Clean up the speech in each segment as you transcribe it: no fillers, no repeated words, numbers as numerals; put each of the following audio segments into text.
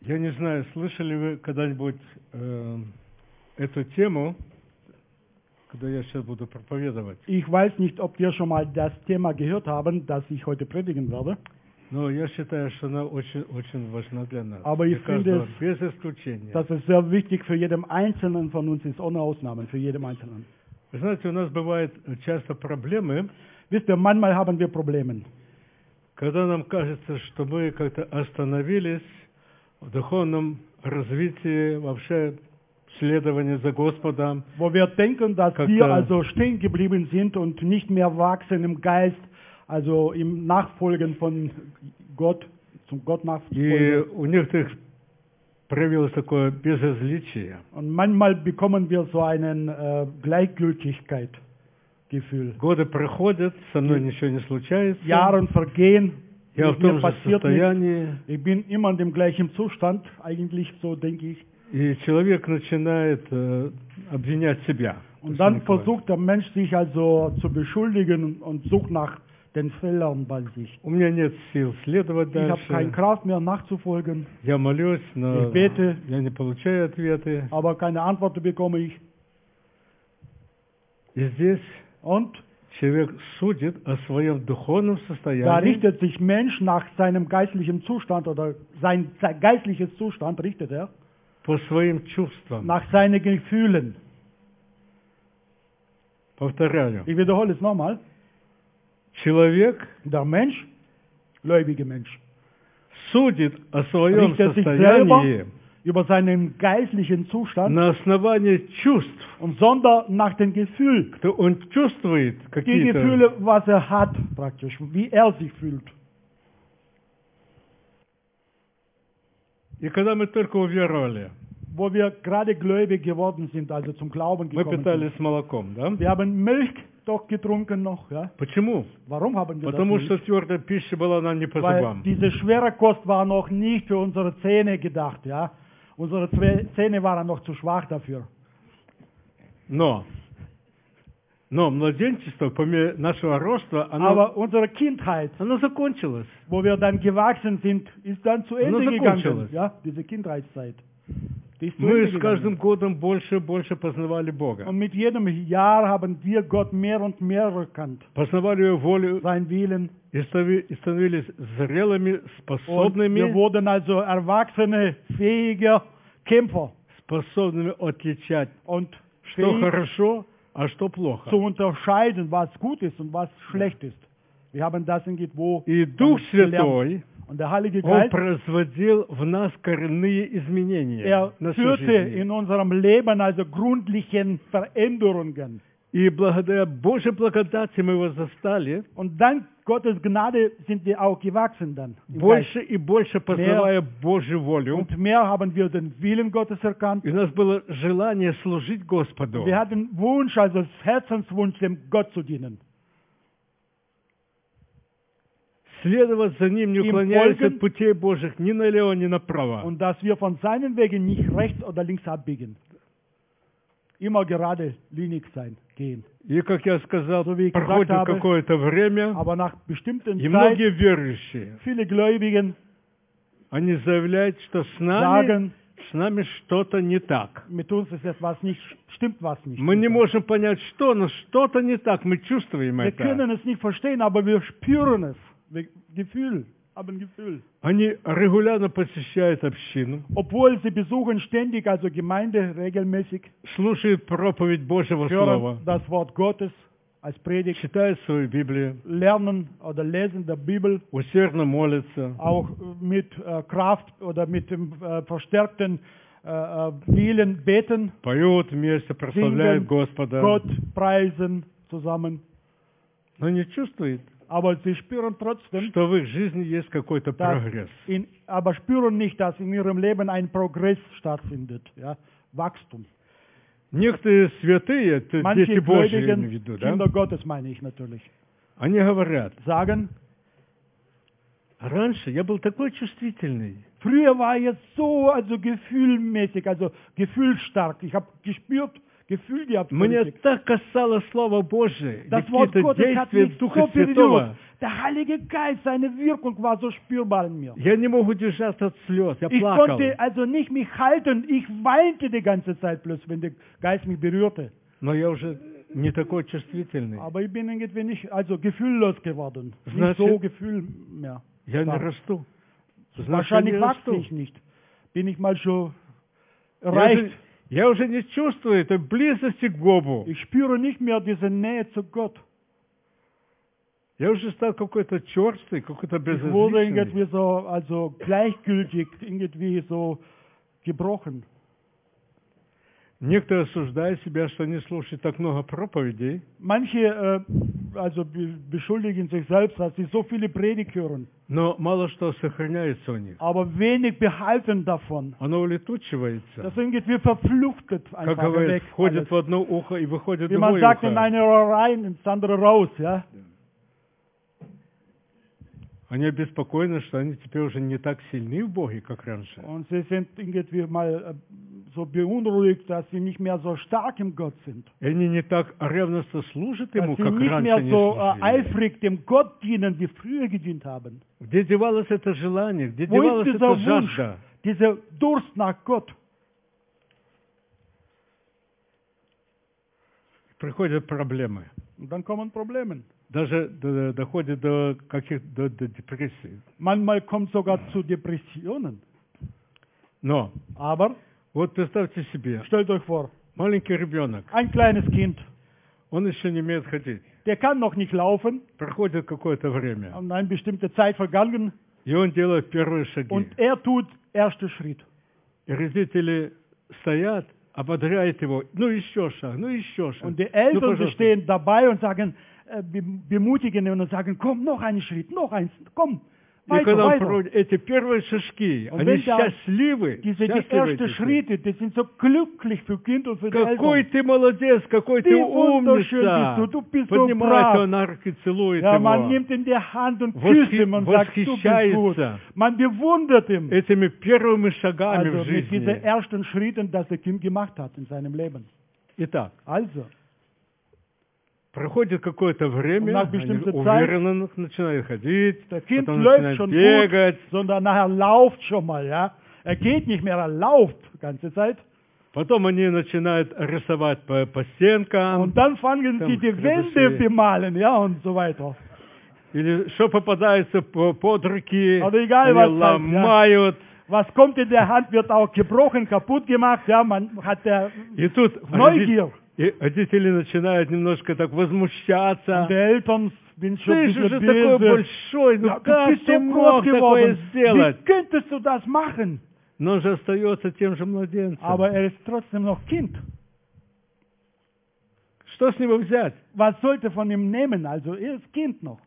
Я не знаю, слышали вы когда-нибудь эту тему, когда я сейчас буду проповедовать. Ich weiß nicht, ob wir schon mal das Thema gehört haben, das ich heute predigen werde. Но я считаю, что она очень, очень важна для нас. Aber Для ich finde каждого, без исключения. dass es sehr wichtig für jeden Einzelnen von uns ist, ohne Ausnahmen, für jeden Einzelnen. Вы знаете, у нас бывают часто проблемы, Wisst ihr, manchmal haben wir Probleme. когда нам кажется, что мы как-то остановились в духовном развитии, вообще следовании за Господом. Wo wir denken, dass Как-то- wir also stehen geblieben sind und nicht mehr wachsen im Geist, also im Nachfolgen von Gott, zum Gott И nachfolgen. у некоторых проявилось такое безразличие. Und manchmal bekommen wir so einen Gleichgültigkeit-Gefühl. Годы проходят, со мной ничего не случается. Jahre vergehen, Я в mit mir том же passiert nichts. состоянии. Ich bin immer in dem gleichen Zustand, eigentlich so denke ich. И человек начинает обвинять себя. Und dann versucht der Mensch sich also zu beschuldigen und sucht nach den Fehlern bei sich. У меня нет сил следовать Ich habe keine дальше. Kraft mehr nachzufolgen, Я молюсь, но Ich bete. я не получаю ответы. aber keine Antworten bekomme ich. И здесь Und человек судит о своем духовном da состоянии richtet sich Mensch nach seinem geistlichen Zustand oder sein geistliches Zustand richtet er по своим чувствам. nach seinen Gefühlen. Повторяю. Ich wiederhole es nochmal. Человек Der Mensch, gläubige Mensch, судит о своем richtet sich состоянии selber über seinen geistlichen Zustand на основании чувств. und sondern nach dem Gefühl. Он чувствует Die какие-то... Gefühle, was er hat, praktisch, wie er sich fühlt. И когда мы только уверовали, Wo wir gerade gläubig geworden sind, also zum Glauben мы gekommen питались sind. молоком, да? Wir haben Milch doch getrunken noch, ja? Почему? Warum haben wir Потому das что nicht? твердая пища была нам не по Weil зубам. diese schwere Kost war noch nicht für unsere Zähne gedacht, ja? Unsere Zähne waren noch zu schwach dafür. Но младенчество, по мере нашего роста, Aber unsere Kindheit, оно закончилось. wo wir dann gewachsen sind, ist dann zu Ende Она gegangen. закончилась. Ja, diese Kindheitszeit. Die ist zu Мы Ende с каждым gegangen. годом больше и больше познавали Бога. Und mit jedem Jahr haben wir Gott mehr und mehr erkannt. Познавали Его волю Sein Willen. и становились зрелыми, Und wir способными, wurden also erwachsene, fähige Kämpfer способными отличать, und что fähig хорошо, а что плохо. zu unterscheiden, was gut ist und was schlecht ist. Wir haben das irgendwo И Дух gelernt. Святой, Und der Heilige Он Geist, производил в нас коренные изменения на всю führte жизнь. in unserem Leben also gründlichen Veränderungen. И благодаря Божьей благодати мы его застали, Und dank Gottes Gnade sind wir auch gewachsen dann. Im больше и больше познавая Божью Geist. волю. Und mehr haben wir den Willen Gottes erkannt. И у нас было желание служить Господу. Wir hatten Wunsch, also Herzenswunsch, dem Gott zu dienen. Следовать за Ним, не Им уклоняясь folgen. от путей Божьих ни налево, ни направо. Und dass wir von seinen Wegen nicht rechts oder links abbiegen. Immer gerade linig sein, gehen. И, как я сказал, So wie ich gesagt проходит habe, какое-то время, Aber nach bestimmten и Zeit, многие верующие, viele Gläubigen они заявляют, что с sagen, нами что-то не так. mit uns ist etwas nicht, stimmt was nicht. Мы не можем понять, что, но что-то не так, мы чувствуем Wir это. können es nicht verstehen, aber wir spüren es. Gefühl, haben Gefühl. Они регулярно посещают общину, Obwohl sie besuchen ständig, also Gemeinde regelmäßig, слушают проповедь Божьего hören Слова, das Wort Gottes als Predigt, читают свою Библию, lernen oder lesen der Bibel, усердно молятся, auch mit Kraft oder mit dem verstärkten Willen beten, поют вместе, прославляют Господа, Gott preisen zusammen. но не чувствуют, Aber sie spüren trotzdem, что в их жизни есть какой-то прогресс. aber spüren nicht, dass in ihrem Leben ein Progress stattfindet, ja, Wachstum. Некоторые святые, это Manche дети Божьи, я Gläubigen, имею в виду, да? Kinder Gottes meine ich natürlich, Они говорят, sagen, раньше я был такой чувствительный, früher war ich so, also gefühlmäßig, also gefühlstark. Ich habe Gefühl gehabt. Мне richtig. так касалось Слова Божие, Das Wort какие-то Gottes hat действия mich Духа so berührt. Святого. Der Heilige Geist, seine Wirkung war so spürbar in mir. Я не мог удержаться от слез, я Ich плакал. konnte also nicht mich halten. Ich weinte die ganze Zeit bloß, wenn der Geist mich berührte. Но я уже не такой чувствительный. Aber ich bin irgendwie nicht, also gefühllos geworden. Nicht Значит, so Gefühl mehr. Я не Да. расту. Значит, я Wahrscheinlich не wachse расту. ich nicht. Bin ich mal schon Я erreicht. я уже не чувствую этой близости к Богу. Ich spüre nicht mehr diese Nähe zu Gott. Я уже стал какой-то черствый, какой-то Ich wurde безразличный. irgendwie so, also gleichgültig, irgendwie so gebrochen. Некоторые осуждают себя, что не слушают так много проповедей. Manche also beschuldigen sich selbst, dass sie so viele Predigt hören, Но мало что сохраняется у них. aber wenig behalten davon. Оно улетучивается. Das irgendwie verfluchtet Как einfach говорят, weg. входит Alles. в одно ухо и выходит в Wie man другое sagt, in ухо. eine Ohr rein, ins andere raus, ja. Они обеспокоены, что они теперь уже не так сильны в Боге, как раньше. Und sie sind irgendwie mal so beunruhigt, dass sie nicht mehr so stark im Gott sind. И они не так ревностно служат Dass Ему, sie как nicht раньше mehr они so служили. eifrig dem Gott dienen, wie früher gedient haben. Где девалось это желание? Где Wo девалась ist эта dieser Wunsch, жажда? dieser Durst nach Gott? Приходят проблемы. Und dann kommen Probleme. Даже доходит до до депрессии. Manchmal kommt sogar zu Depressionen. Но Aber вот представьте себе, stellt euch vor, маленький ребенок, ein kleines Kind, он еще не умеет ходить. der kann noch nicht laufen, Проходит какое-то время, und eine bestimmte Zeit vergangen, и он делает первые шаги. und er tut ersten Schritt. И родители стоят, ободряют его. Ну еще шаг, ну еще шаг. Und die Ну, Eltern, die пожалуйста. stehen dabei und sagen, bemutigen ihn und sagen, komm, noch einen Schritt, noch eins, komm, И weiter, когда он weiter. проводит эти первые шажки, Und они wenn da счастливы. die счастливы ersten эти. Schritte, die sind so glücklich für Kind und für die Какой Eltern. ты молодец, какой ты Wie wunderschön умница. bist du bist so Поднимает brav. его на руки, целует Ja, man его. nimmt ihn in die Hand und küsst ihn und sagt, du bist gut. Восхищается Man bewundert ihn. этими первыми шагами Also в mit diesen жизни. ersten Schritten, das der Kind gemacht hat in seinem Leben. Итак, Also, проходит какое-то время, nach они bestimmter уверенно начинают ходить, der Kind потом läuft начинают schon бегать, gut, sondern nachher lauft schon mal, ja. Er geht nicht mehr, er lauft die ganze Zeit. потом они начинают рисовать по стенкам, Und dann fangen Там sie die Wände Karabashev. bemalen, ja, und so weiter. или что попадается под руки, Aber egal, они was halt, ja. ломают. Was kommt in der Hand, wird auch gebrochen, kaputt gemacht, ja, man hat der И тут Neugier. и родители начинают немножко так Und возмущаться. die Eltern sind schon ein Ты же bisschen уже такой böse. большой, ну Ja, du как bist ты so мог groß такое geworden. сделать? Wie könntest du das machen? Но он же остается тем же младенцем. Aber er ist trotzdem noch Kind. Что с него взять? Was sollte von ihm nehmen? Also, er ist Kind noch.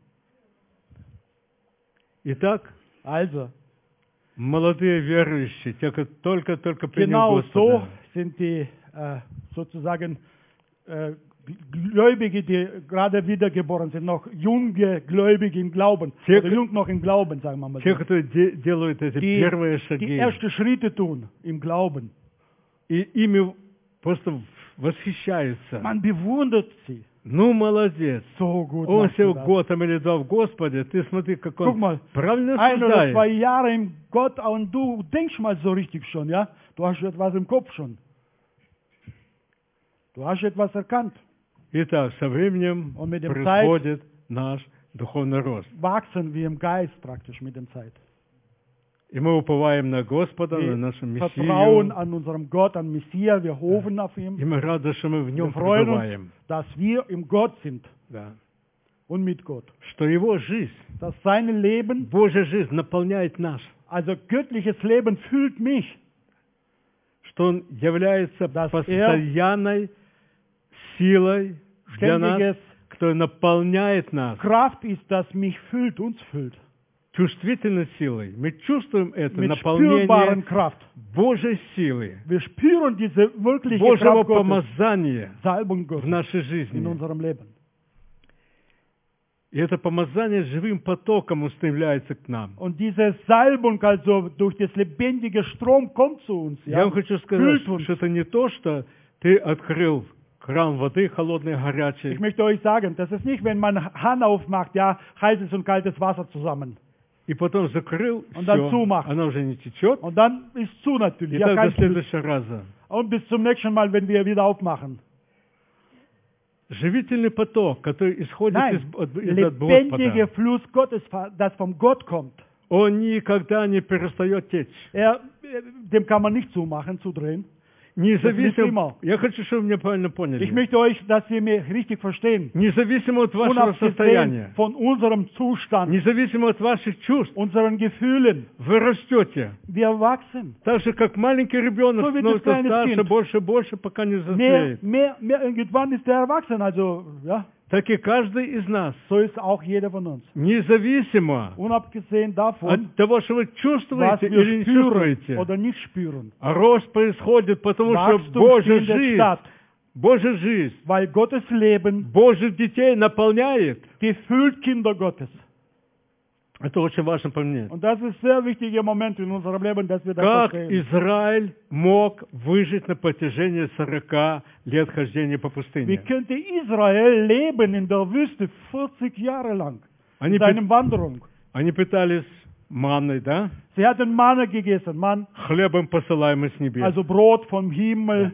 Итак, Also, молодые верующие, те, кто только принял genau so Господа, sind die sozusagen Gläubige, die gerade wiedergeboren sind, noch junge Gläubige im Glauben. Те, Oder jung noch im Glauben, sagen wir mal те, so. кто делают эти Die, первые die шаги, erste Schritte tun im Glauben. и ими просто восхищаются. Man bewundert sie. Ну, молодец. So gut. Он machst du всего das. год или два в Господе, ты смотри, как Guck он mal, правильно 1 oder 2 рассуждает. Jahre im Gott und du denkst mal so richtig schon, ja? Du hast etwas im Kopf schon. Du hast etwas erkannt. Итак, со временем Und mit dem происходит наш духовный рост. Wachsen wir im Geist praktisch mit der Zeit. И мы уповаем на Господа, на Wir нашу vertrauen Мессию. an unserem Gott, an Messias, wir hoffen auf И ihn. мы рады, что мы в Wir нем freuen пребываем. uns, dass wir im Gott sind Да. und mit Gott. Что его жизнь, Dass sein Leben, Божья жизнь наполняет наш. also göttliches Leben, füllt mich. Что он является Dass постоянной силой для нас, Ständiges кто наполняет нас. Kraft ist, das mich füllt, uns füllt. Чувствительной силой. Мы чувствуем это Mit наполнение spürbaren Kraft. Божьей силы, Wir spüren diese wirkliche Божьего Kraft Gottes, помазания Salbung в Gottes нашей in жизни. unserem Leben. И это помазание живым потоком устремляется к нам. Und diese Salbung, also durch das lebendige Strom, kommt zu uns. Я Ja? вам хочу сказать, Füllt uns. что это не то, что ты открыл кран воды холодный, горячий. Ich möchte euch sagen, das ist nicht, wenn man Hahn aufmacht, ja, heißes und kaltes Wasser zusammen. И потом закрыл, Он dann все, zumacht. она уже не течет. Und dann ist zu И natürlich. Ja, так kein до Fluss. следующего раза. Und bis zum nächsten Mal, wenn wir wieder aufmachen. Живительный поток, который исходит Nein, из lebendiger Господа, Fluss Gottes, das von Gott kommt. он никогда не перестает течь. Dem kann man nicht zumachen, zudrehen. Независимо, я хочу, чтобы вы меня правильно Ich поняли. möchte euch, dass ihr mich richtig verstehen. Независимо от вашего Unabgesehen состояния, von unserem Zustand, независимо от ваших чувств, unseren Gefühlen, вы растете. wir wachsen. Так же, как маленький ребенок So wie das становится kleine старше, Kind. больше и больше, пока не Mehr, взрослеет. irgendwann ist er erwachsen, also, ja, Так и каждый из нас, so ist auch jeder von uns. независимо Unabgesehen davon, от того, что вы was чувствуете wir или не spüren чувствуете, oder nicht spüren. рост происходит, потому что Wachstum Божья findet жизнь, statt, Божья жизнь, weil Gottes Leben Божьих детей наполняет. gefüllt Kinder Gottes. Это очень важно понять. Und das ist ein sehr wichtiger Moment in unserem Leben, dass wir das Как verstehen. Израиль мог выжить на протяжении 40 лет хождения по Wie пустыне? könnte Israel leben in der Wüste 40 Jahre lang? Они, In seiner Wanderung. они питались манной, да? Sie hatten Manna gegessen, Mann, Хлебом, посылаемым с небес. also Brot vom Himmel.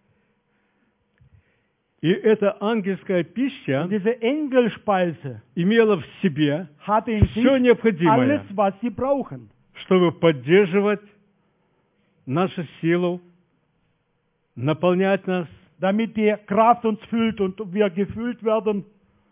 И эта ангельская пища Und diese Engelspeise имела в себе hatte in все sich необходимое, alles, was sie brauchen, чтобы поддерживать нашу силу, наполнять нас, damit die Kraft uns füllt und wir gefüllt werden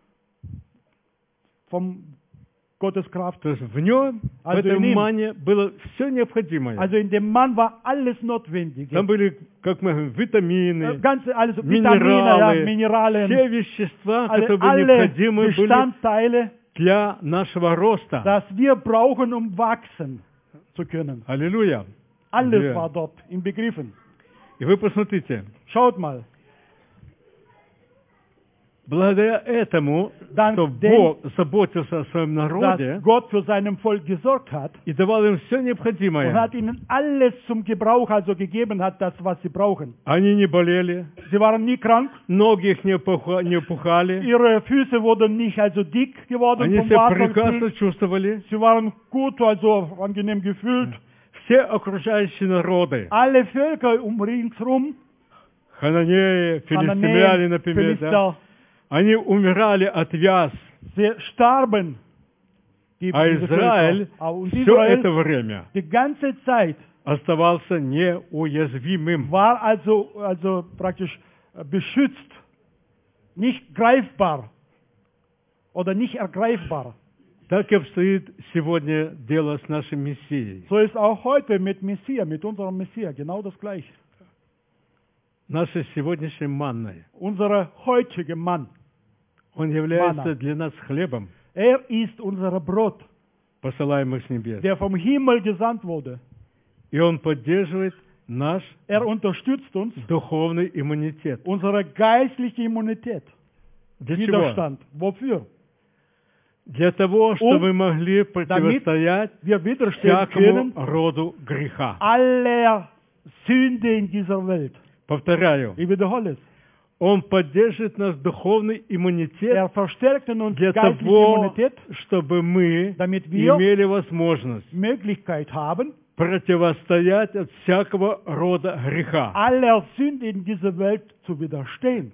vom Gottes Kraft. то есть в нем, в Also этой in ihm. мане было все необходимое. Also in dem Mann war alles Notwendige. Там были, как мы говорим, витамины, Ganze, alles, Vitamine, ja, минералы, Mineralien, все вещества, которые alle необходимы были Bestandteile, для нашего роста. das wir brauchen, um wachsen zu können. Аллилуйя. Alles Ja. war dort inbegriffen. И вы посмотрите, Schaut mal, благодаря этому, Dank что dem, Бог заботился о своем dass народе Gott für seinem Volk gesorgt hat и давал им все und необходимое, hat ihnen alles zum Gebrauch, also gegeben hat, das, was sie brauchen. они не болели, Sie waren nie krank, ноги их не опухали, ihre Füße wurden nicht also dick geworden они vom себя прекрасно Wasser. чувствовали. Sie waren gut, also angenehm gefühlt. Все окружающие народы, Alle Völker ringsherum, хананеи, филистимляне, Hananäen, например, да, Philister, они умирали от язв, sie starben. а Diese Израиль Völker. Und все Israel это время die ganze Zeit оставался неуязвимым. war also praktisch beschützt, nicht greifbar oder nicht ergreifbar. Так и обстоит сегодня дело с нашим Мессией. So ist auch heute mit Messias, mit unserem Messias, genau das Gleiche. Нашей сегодняшней манной. Unser heutiger Mann, Он является Манна. для нас хлебом, ist unser Brot, посылаемым с небес. der vom Himmel gesandt wurde. И Он поддерживает наш Unterstützt uns, духовный иммунитет. unsere geistliche Immunität, Для чего? Widerstand. Wofür? Для того, чтобы мы могли противостоять Wir widerstehen всякому können роду греха. aller Sünde in dieser Welt. Повторяю, Ich wiederhole es. Он поддерживает наш духовный иммунитет Verstärkt in uns для geistliche того, Immunität, чтобы мы damit wir имели возможность Möglichkeit haben, противостоять от всякого рода греха. aller Sünde in dieser Welt zu widerstehen.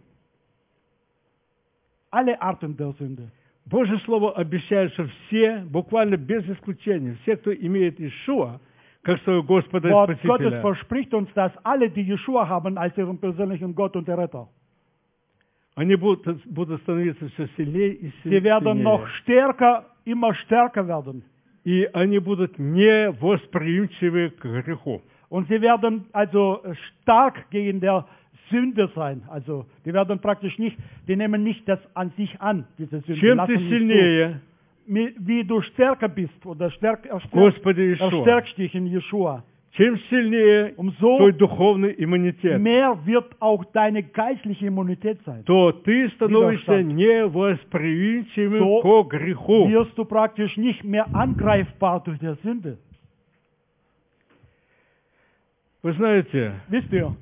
Alle Arten der Sünde. Божье Слово обещает, что все, буквально без исключения, все, кто имеет Иешуа, как своего Господа и Wort Gottes Спасителя, verspricht uns, dass alle, die Jeshua haben, als ihren persönlichen Gott und Erretter, они будут становиться все сильнее и sie werden noch сильнее. stärker, immer stärker werden. И они будут невосприимчивы к греху. Und sie werden also stark gegen der Sünde sein. Also die werden praktisch nicht, die nehmen nicht das an sich an, diese Sünde. Чем Lassen ты nicht сильнее, zu. Wie du stärker bist oder Господи Иешуа, erstärkst dich in Jeshua, чем сильнее umso твой духовный иммунитет, mehr wird auch deine geistliche Immunität sein. то ты становишься Widerstand. невосприимчивым So к греху. wirst du praktisch nicht mehr angreifbar durch die Sünde. Вы знаете, Wisst ihr,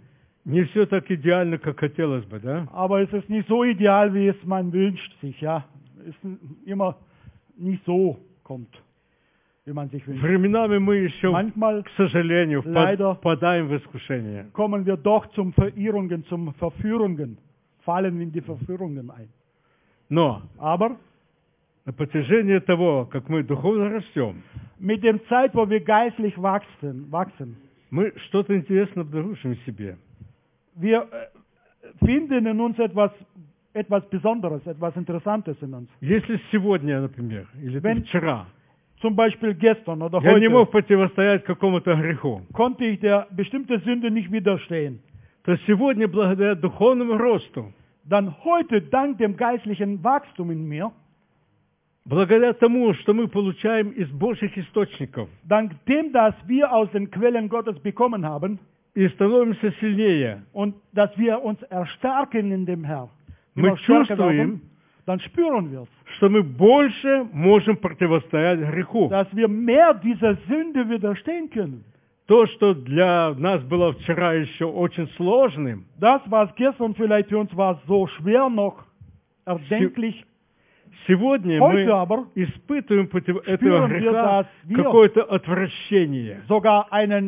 Не все так идеально, как хотелось бы, да? Aber es ist nicht so ideal, wie es man wünscht sich, ja. Es ist immer nicht so kommt, wie man sich wünscht. Временами мы еще, Manchmal к сожалению, leider впадаем в искушение. kommen wir doch zum Verirrungen, zum Verführungen, fallen in die Verführungen ein. Но Aber на протяжении того, как мы духовно растем, mit der Zeit, wo wir geistlich wachsen, мы что-то интересное обнаружим в себе. wir finden in uns etwas Besonderes, etwas Interessantes in uns. Если сегодня, например, или вчера, Zum Beispiel gestern oder я не мог heute противостоять какому-то греху, konnte ich der bestimmten Sünde nicht widerstehen. то сегодня, благодаря духовному росту, Dann heute, dank dem geistlichen Wachstum in mir, благодаря тому, что мы получаем из Божьих источников, dank dem, dass wir aus den Quellen Gottes bekommen haben и становимся сильнее, und dass wir uns erstarken in dem Herrn, мы immer stärker чувствуем, werden, dann spüren wir es, что мы больше можем противостоять греху. dass wir mehr dieser Sünde widerstehen können. То, что для нас было вчера еще очень сложным, Das, was gestern vielleicht für uns war, so schwer noch erdenklich, сегодня heute мы aber испытываем против этого spüren wir, греха dass wir какое-то отвращение. sogar einen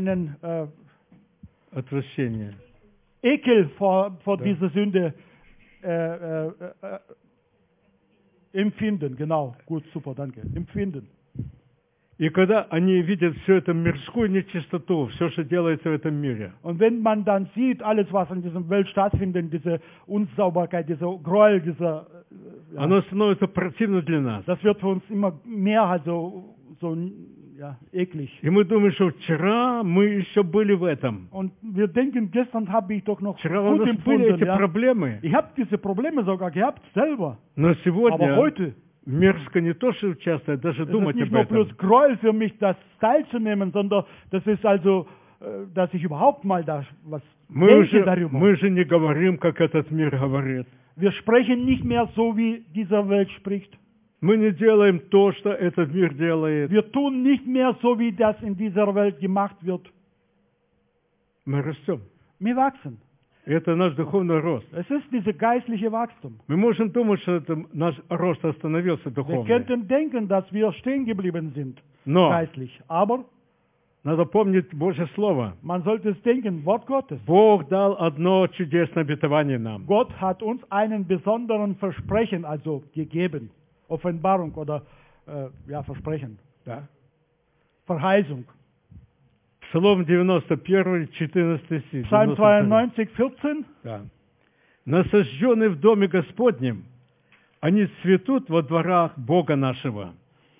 Отвращение. Ekel vor Ja. dieser Sünde empfinden. Genau, gut, super, danke. Empfinden. И когда они видят всю эту мирскую нечистоту, все, что делается в этом мире, Und wenn man dann sieht, alles, was in dieser Welt stattfindet, diese Unsauberkeit, dieser Gräuel, dieser, оно становится противно для нас. das wird für uns immer mehr halt so eklig. И мы думаем, что вчера мы еще были в этом. Und wir denken, gestern habe ich doch noch Вчера у gut нас были empfunden. эти Ja? проблемы. Ich habe diese Probleme sogar gehabt, selber. Но Aber сегодня heute мерзко не то, что участвовать, даже es ist думать nicht об nur этом. bloß Gräuel für mich, das teilzunehmen, sondern das ist also, dass ich überhaupt mal da was denke darüber. Мы же не говорим, как этот мир говорит. Wir sprechen nicht mehr so, wie dieser Welt spricht. Мы не делаем то, что этот мир делает. Wir tun nicht mehr so, wie das in dieser Welt gemacht wird. Мы растем. Wir wachsen. Это наш духовный рост. Es ist dieses geistliche Wachstum. Мы можем думать, что это наш рост остановился Wir духовный. könnten denken, dass wir stehen geblieben sind, Но geistlich. Aber надо помнить Божье Слово. man sollte es denken, Wort Gottes. Бог дал одно чудесное обетование нам. Gott hat uns einen besonderen Versprechen also gegeben. Offenbarung oder Versprechen. Да. Verheißung. Псалом 91, 14 стих. Psalm 92, 14. Да. Насажденные в доме Господнем, они цветут во дворах Бога нашего.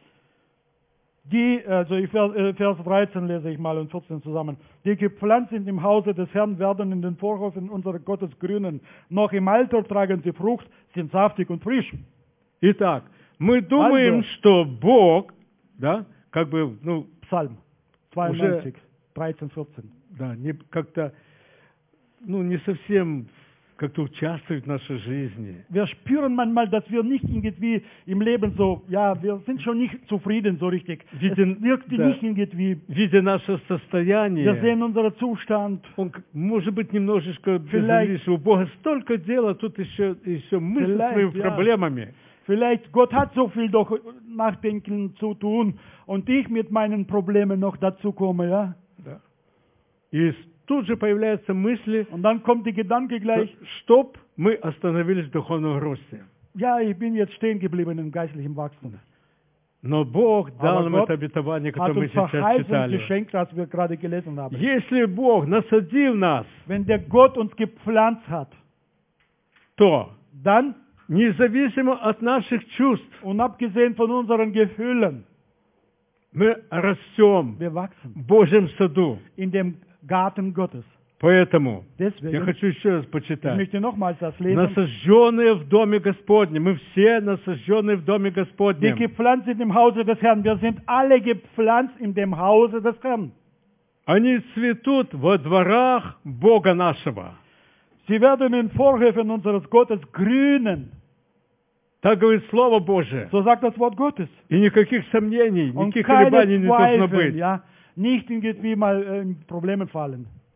Vers 13 lese ich mal und 14 zusammen. Die gepflanzt sind im Hause des Herrn, werden in den Vorhöfen unseres Gottes grünen. Noch im Alter tragen sie Frucht, sind saftig und frisch. Итак, мы думаем, что Бог, да, как бы, Psalm 92, 13, 14. Да, не как-то, не совсем как-то участвует в нашей жизни. Wir spüren manchmal, dass wir nicht irgendwie im Leben so, wir sind schon nicht zufrieden so richtig. Es wirkt nicht irgendwie. Видя наше состояние, Wir sehen unseren Zustand. Он, может быть, немножечко безразличен. У Бога столько дела, тут еще мы со своими проблемами. Vielleicht Gott hat so viel doch Nachdenken zu tun und ich mit meinen Problemen noch dazu komme, ja. Да. И тут же появляются мысли, und dann kommt die Gedanke gleich, чтоб мы остановились в духовном росте. Ja, ich bin jetzt stehen geblieben im geistlichen Wachstum. Но Бог дал нам это обетование, которое мы сейчас читали. Geschenkt, das wir gerade gelesen haben. Если Бог насадил нас, wenn der Gott uns gepflanzt hat, то dann независимо от наших чувств, und abgesehen von unseren Gefühlen, мы растем wir wachsen в Божьем саду. In dem Garten Gottes. Поэтому Deswegen, я хочу еще раз почитать. Ich möchte nochmals das lesen. Насажденные в доме Господнем. Мы все насажденные в доме Господнем. Die gepflanzt sind im Hause des Herrn. Wir sind alle gepflanzt in dem Hause des Herrn. Они цветут во дворах Бога нашего. Sie werden in Vorhöfen unseres Gottes grünen. Так говорит Слово Божие. So sagt das Wort Gottes. И никаких сомнений, Und никаких keine колебаний не должно Zweifel, быть. ja, nicht irgendwie mal in Probleme fallen.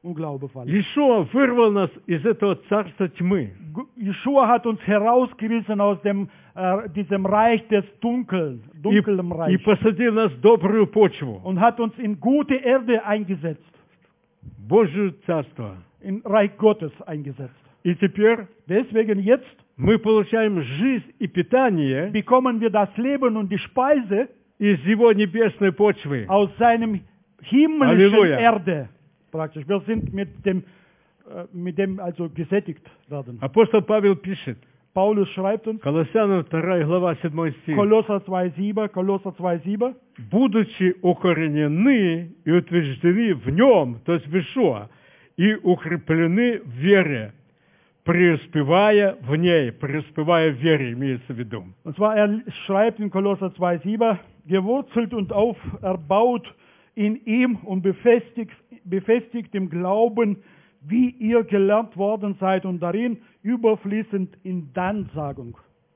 und Glaube fallen. Иешуа вырвал нас из этого царства тьмы. Jeschua hat uns herausgerissen aus diesem Reich des dunklen И Reich посадил нас в добрую почву, und hat uns in gute Erde eingesetzt, Божье царство. in Reich Gottes eingesetzt. И теперь Deswegen jetzt мы получаем жизнь и питание bekommen wir das Leben und die Speise из Его небесной почвы. aus seinem himmlischen Halleluja. Erde. Praktisch. Wir sind mit dem also gesättigt werden. Апостол Павел пишет, Paulus schreibt uns, Колоссянам 2 глава 7 стих, Kolosser 2,7, будучи укоренены и утверждены в Нем, то есть в Иешуа, и укреплены в вере, преуспевая в ней, преуспевая в вере, имеется в виду. Und zwar, er schreibt in Kolosser 2,7, gewurzelt und auferbaut in ihm und befestigt im Glauben, wie ihr gelernt worden seid und darin überfließend in Danksagung.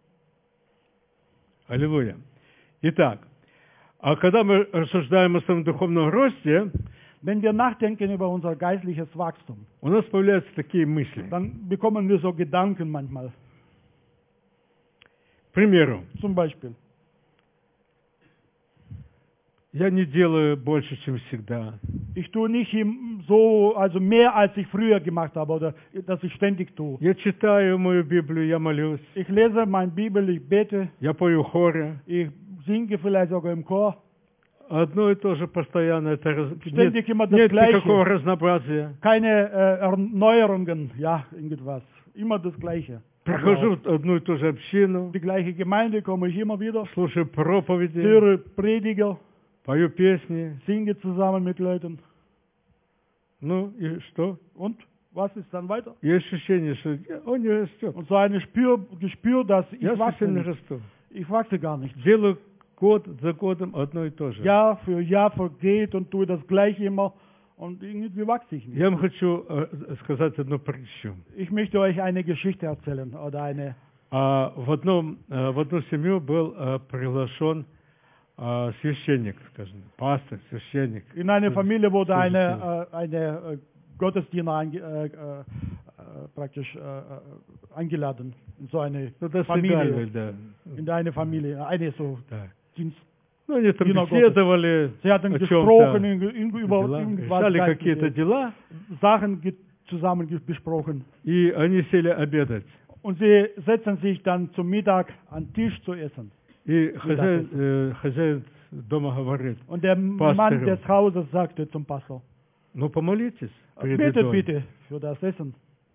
Аллилуйя. Итак, а когда мы рассуждаем о своем духовном росте, Wenn wir nachdenken über unser geistliches Wachstum, у нас появляются такие мысли. dann bekommen wir so Gedanken manchmal. К примеру, Zum Beispiel, я не делаю больше, чем всегда. ich tue nicht also mehr, als ich früher gemacht habe oder dass ich ständig tue. Я читаю мою Библию, я молюсь, Ich lese meine Bibel, ich bete, я пою в хоре. ich singe vielleicht sogar im Chor. Одно и то же постоянно. Это Ständig immer das нет Gleiche. никакого разнообразия. Keine Erneuerungen, ja, irgendwas. Immer das Gleiche. Прихожу в одну и ту же общину, Die gleiche Gemeinde komme ich immer wieder, слушаю проповеди, höre Prediger, пою песни. singe zusammen mit Leuten. Ну и что? Und was ist dann weiter? И ощущение, что он не растет. Und so ein Gespür, dass ich Я wachse совсем не nicht. расту. Ich wachse gar nicht. Делаю год за годом одно и то же. Jahr für Jahr vergeht und tue das Gleiche immer und irgendwie wachse ich nicht. Я вам хочу сказать одну притчу. Ich möchte euch eine Geschichte erzählen oder eine. В одну семью был приглашен священник, скажем, пастор, священник. In eine Familie wurde eine Gottesdiener praktisch eingeladen. In so eine Ну, das Familie. egal, да. In eine Familie, eine so Да. Dienst. Ну, они там Diener беседовали, Sie hatten о gesprochen чем-то, über irgendwas, решали какие-то geistliche дела, Sachen zusammen besprochen. и они сели обедать. Und sie setzen sich dann zum Mittag an den Tisch zu essen. И хозяин дома говорит, Und der Mann Pastor. des Hauses sagte zum Pastor, ну, помолитесь перед betet едой. bitte für das Essen.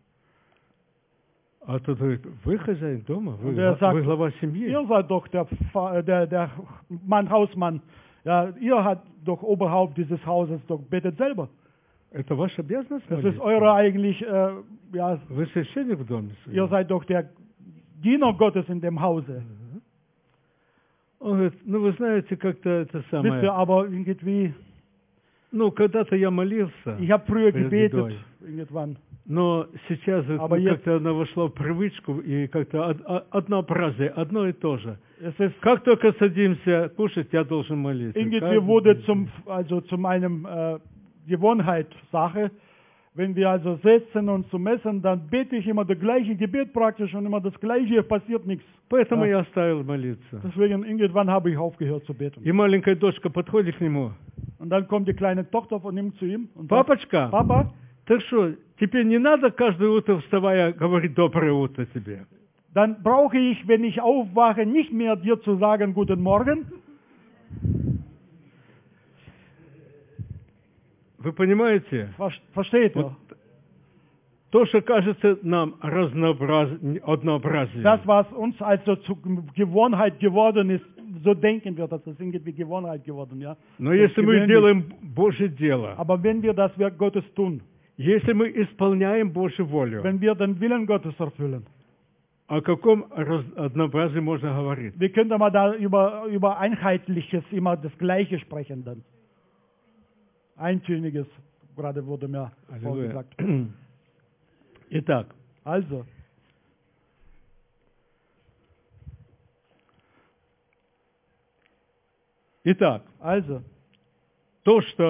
А тот говорит, вы хозяин дома, вы, Und er sagt, вы глава семьи. Ihr seid doch der Hausmann. Ja, ihr habt doch Oberhaupt dieses Hauses, doch betet selber. Это ваша обязанность Das ist молиться? eure eigentlich, ja, Вы священник в доме ihr своем. seid doch der Diener Gottes in dem Hause. Он говорит, ну, вы знаете, как-то это Wisst ihr, самое. aber irgendwie, Ну, когда-то я молился, ich habe früher перед gebetet, едой. irgendwann. Но сейчас это, Aber jetzt- как-то она вошла в привычку, и как-то однообразие, одно и то же. Es ist Как только садимся кушать, я должен молиться. irgendwie Каждый wurde день. zum einem Gewohnheitssache. Wenn wir also sitzen und zum Essen, dann bete ich immer das gleiche Gebet praktisch und immer das gleiche, passiert nichts. Поэтому Ja. я оставил молиться. Deswegen irgendwann habe ich aufgehört zu beten. И маленькая дочка подходит к нему. Und dann kommt die kleine Tochter von ihm zu ihm und sagt, Папочка, Papa, так что, теперь не надо каждое утро вставая говорить доброе утро тебе. dann brauche ich, wenn ich aufwache, nicht mehr dir zu sagen, guten Morgen. Вы понимаете? Versteht ihr? Вот то, что кажется нам однообразием. Das, was uns also zur Gewohnheit geworden ist, so denken wir, dass das irgendwie Gewohnheit geworden, ja. Но So если мы gewöhnlich. делаем Божье дело, Aber wenn wir das Werk Gottes tun, если мы исполняем Божью волю, wenn wir den Willen Gottes erfüllen, о каком однообразии можно говорить? wie könnte man da über Einheitliches immer das Gleiche sprechen dann? Eintöniges, gerade wurde mir Аллилуйя. vorgesagt. Итак, Also, итак, also, то, что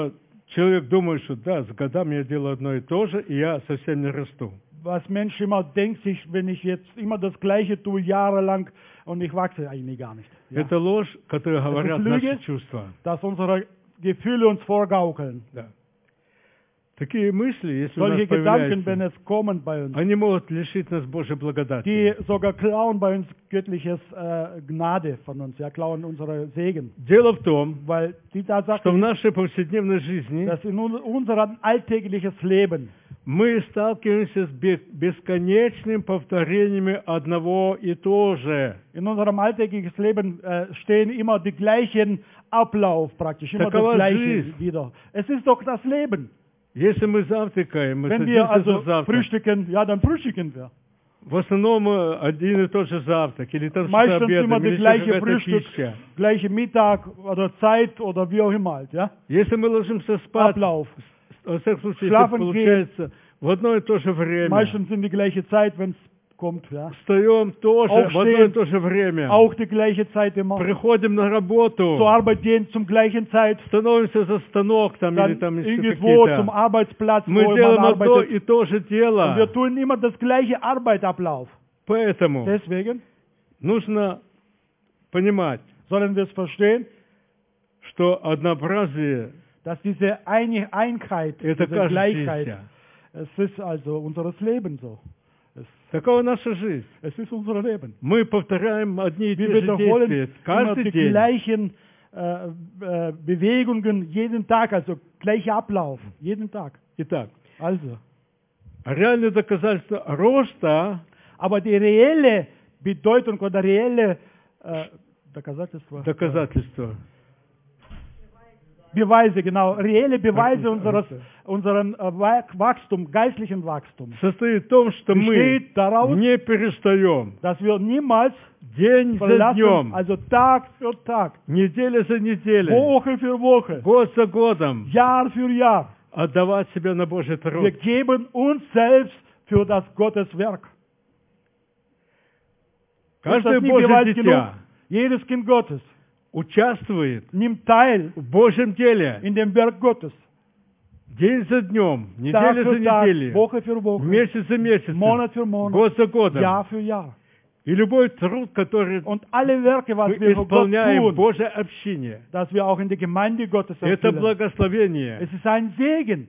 Человек думает, что да, с годами я делаю одно и то же, и я совсем не расту. Was Mensch immer denkt, wenn ich jetzt immer das Gleiche tue, jahrelang, und ich wachse eigentlich gar nicht. Ja. Это ложь, которую говорят Lüge. наши чувства. Dass unsere Gefühle uns vorgaukeln. Да. Такие мысли, если у нас Solche Gedanken, появляются, wenn es kommen bei uns, они могут лишить нас Божьей die благодати. sogar klauen bei uns göttliches Gnade von uns, ja, klauen unsere Segen. Дело в том, Weil die Tatsache что в ist, нашей повседневной жизни dass in unserem alltägliches Leben мы сталкиваемся с бесконечным повторениями одного и то же. in unserem alltägliches Leben stehen immer die gleichen Ablauf praktisch, immer Такова das Gleiche жизнь. wieder. Es ist doch das Leben. Если мы завтракаем, мы Wenn wir садимся also за завтрак. frühstücken, ja, dann frühstücken wir. В основном один и тот же завтрак, или там что-то Meistens обедаем, immer или die еще gleiche какая-то Frühstück, пища. gleiche Mittag oder Zeit oder wie auch immer halt, ja. Если мы ложимся спать, Ablauf. во всяком случае, Schlafen это получается в одно и то же время. Meistens in die gleiche Zeit, wenn es kommt, ja. Встаем тоже в одно и Aufstehen. то же время. Auch die gleiche Zeit immer. Приходим на работу, Zur Arbeit gehen zum gleichen Zeit. становимся за станок там, или Dann там еще irgendwo zum какие-то. Arbeitsplatz, Мы wo man делаем одно arbeitet. и то же Und дело. wir tun immer das gleiche Arbeitablauf. Поэтому Deswegen нужно понимать, sollen wir es verstehen, что однообразие dass diese Einheit, это diese Gleichheit, кажущееся. es ist also unseres Lebens so. Такова наша жизнь. Es ist unser Leben. Мы повторяем одни и те Wir же wiederholen действия immer каждый die день. gleichen Bewegungen jeden Tag, also gleicher Ablauf, jeden Tag. Итак, Also, реальное доказательство роста aber die reelle Bedeutung oder reelle Доказательства, доказательство. Beweise, genau, reelle Beweise unseren Wachstum, geistlichen Wachstum, Состоит в том, что мы besteht daraus, не перестаем dass wir niemals день за verlassen, днем, also Tag für Tag, неделя за неделей, Woche für Woche, год за годом Jahr für Jahr, отдавать себя на Божий wir труд. geben uns selbst für das Gotteswerk. Ist Каждое das nicht Божье Beweis genug? дитя Jedes Kind Gottes участвует nimmt teil в Божьем деле in dem Werk Gottes. день за днем, Tag неделя за für Tag, неделей, Woche für Woche, месяц за месяцем, Monat für Monat, год за годом. Jahr für Jahr. И любой труд, который Und alle Werke, was мы wir für Gott исполняем в tun, Божьей общине, dass wir auch in der Gemeinde Gottes это erfüllen. благословение. Es ist ein Segen.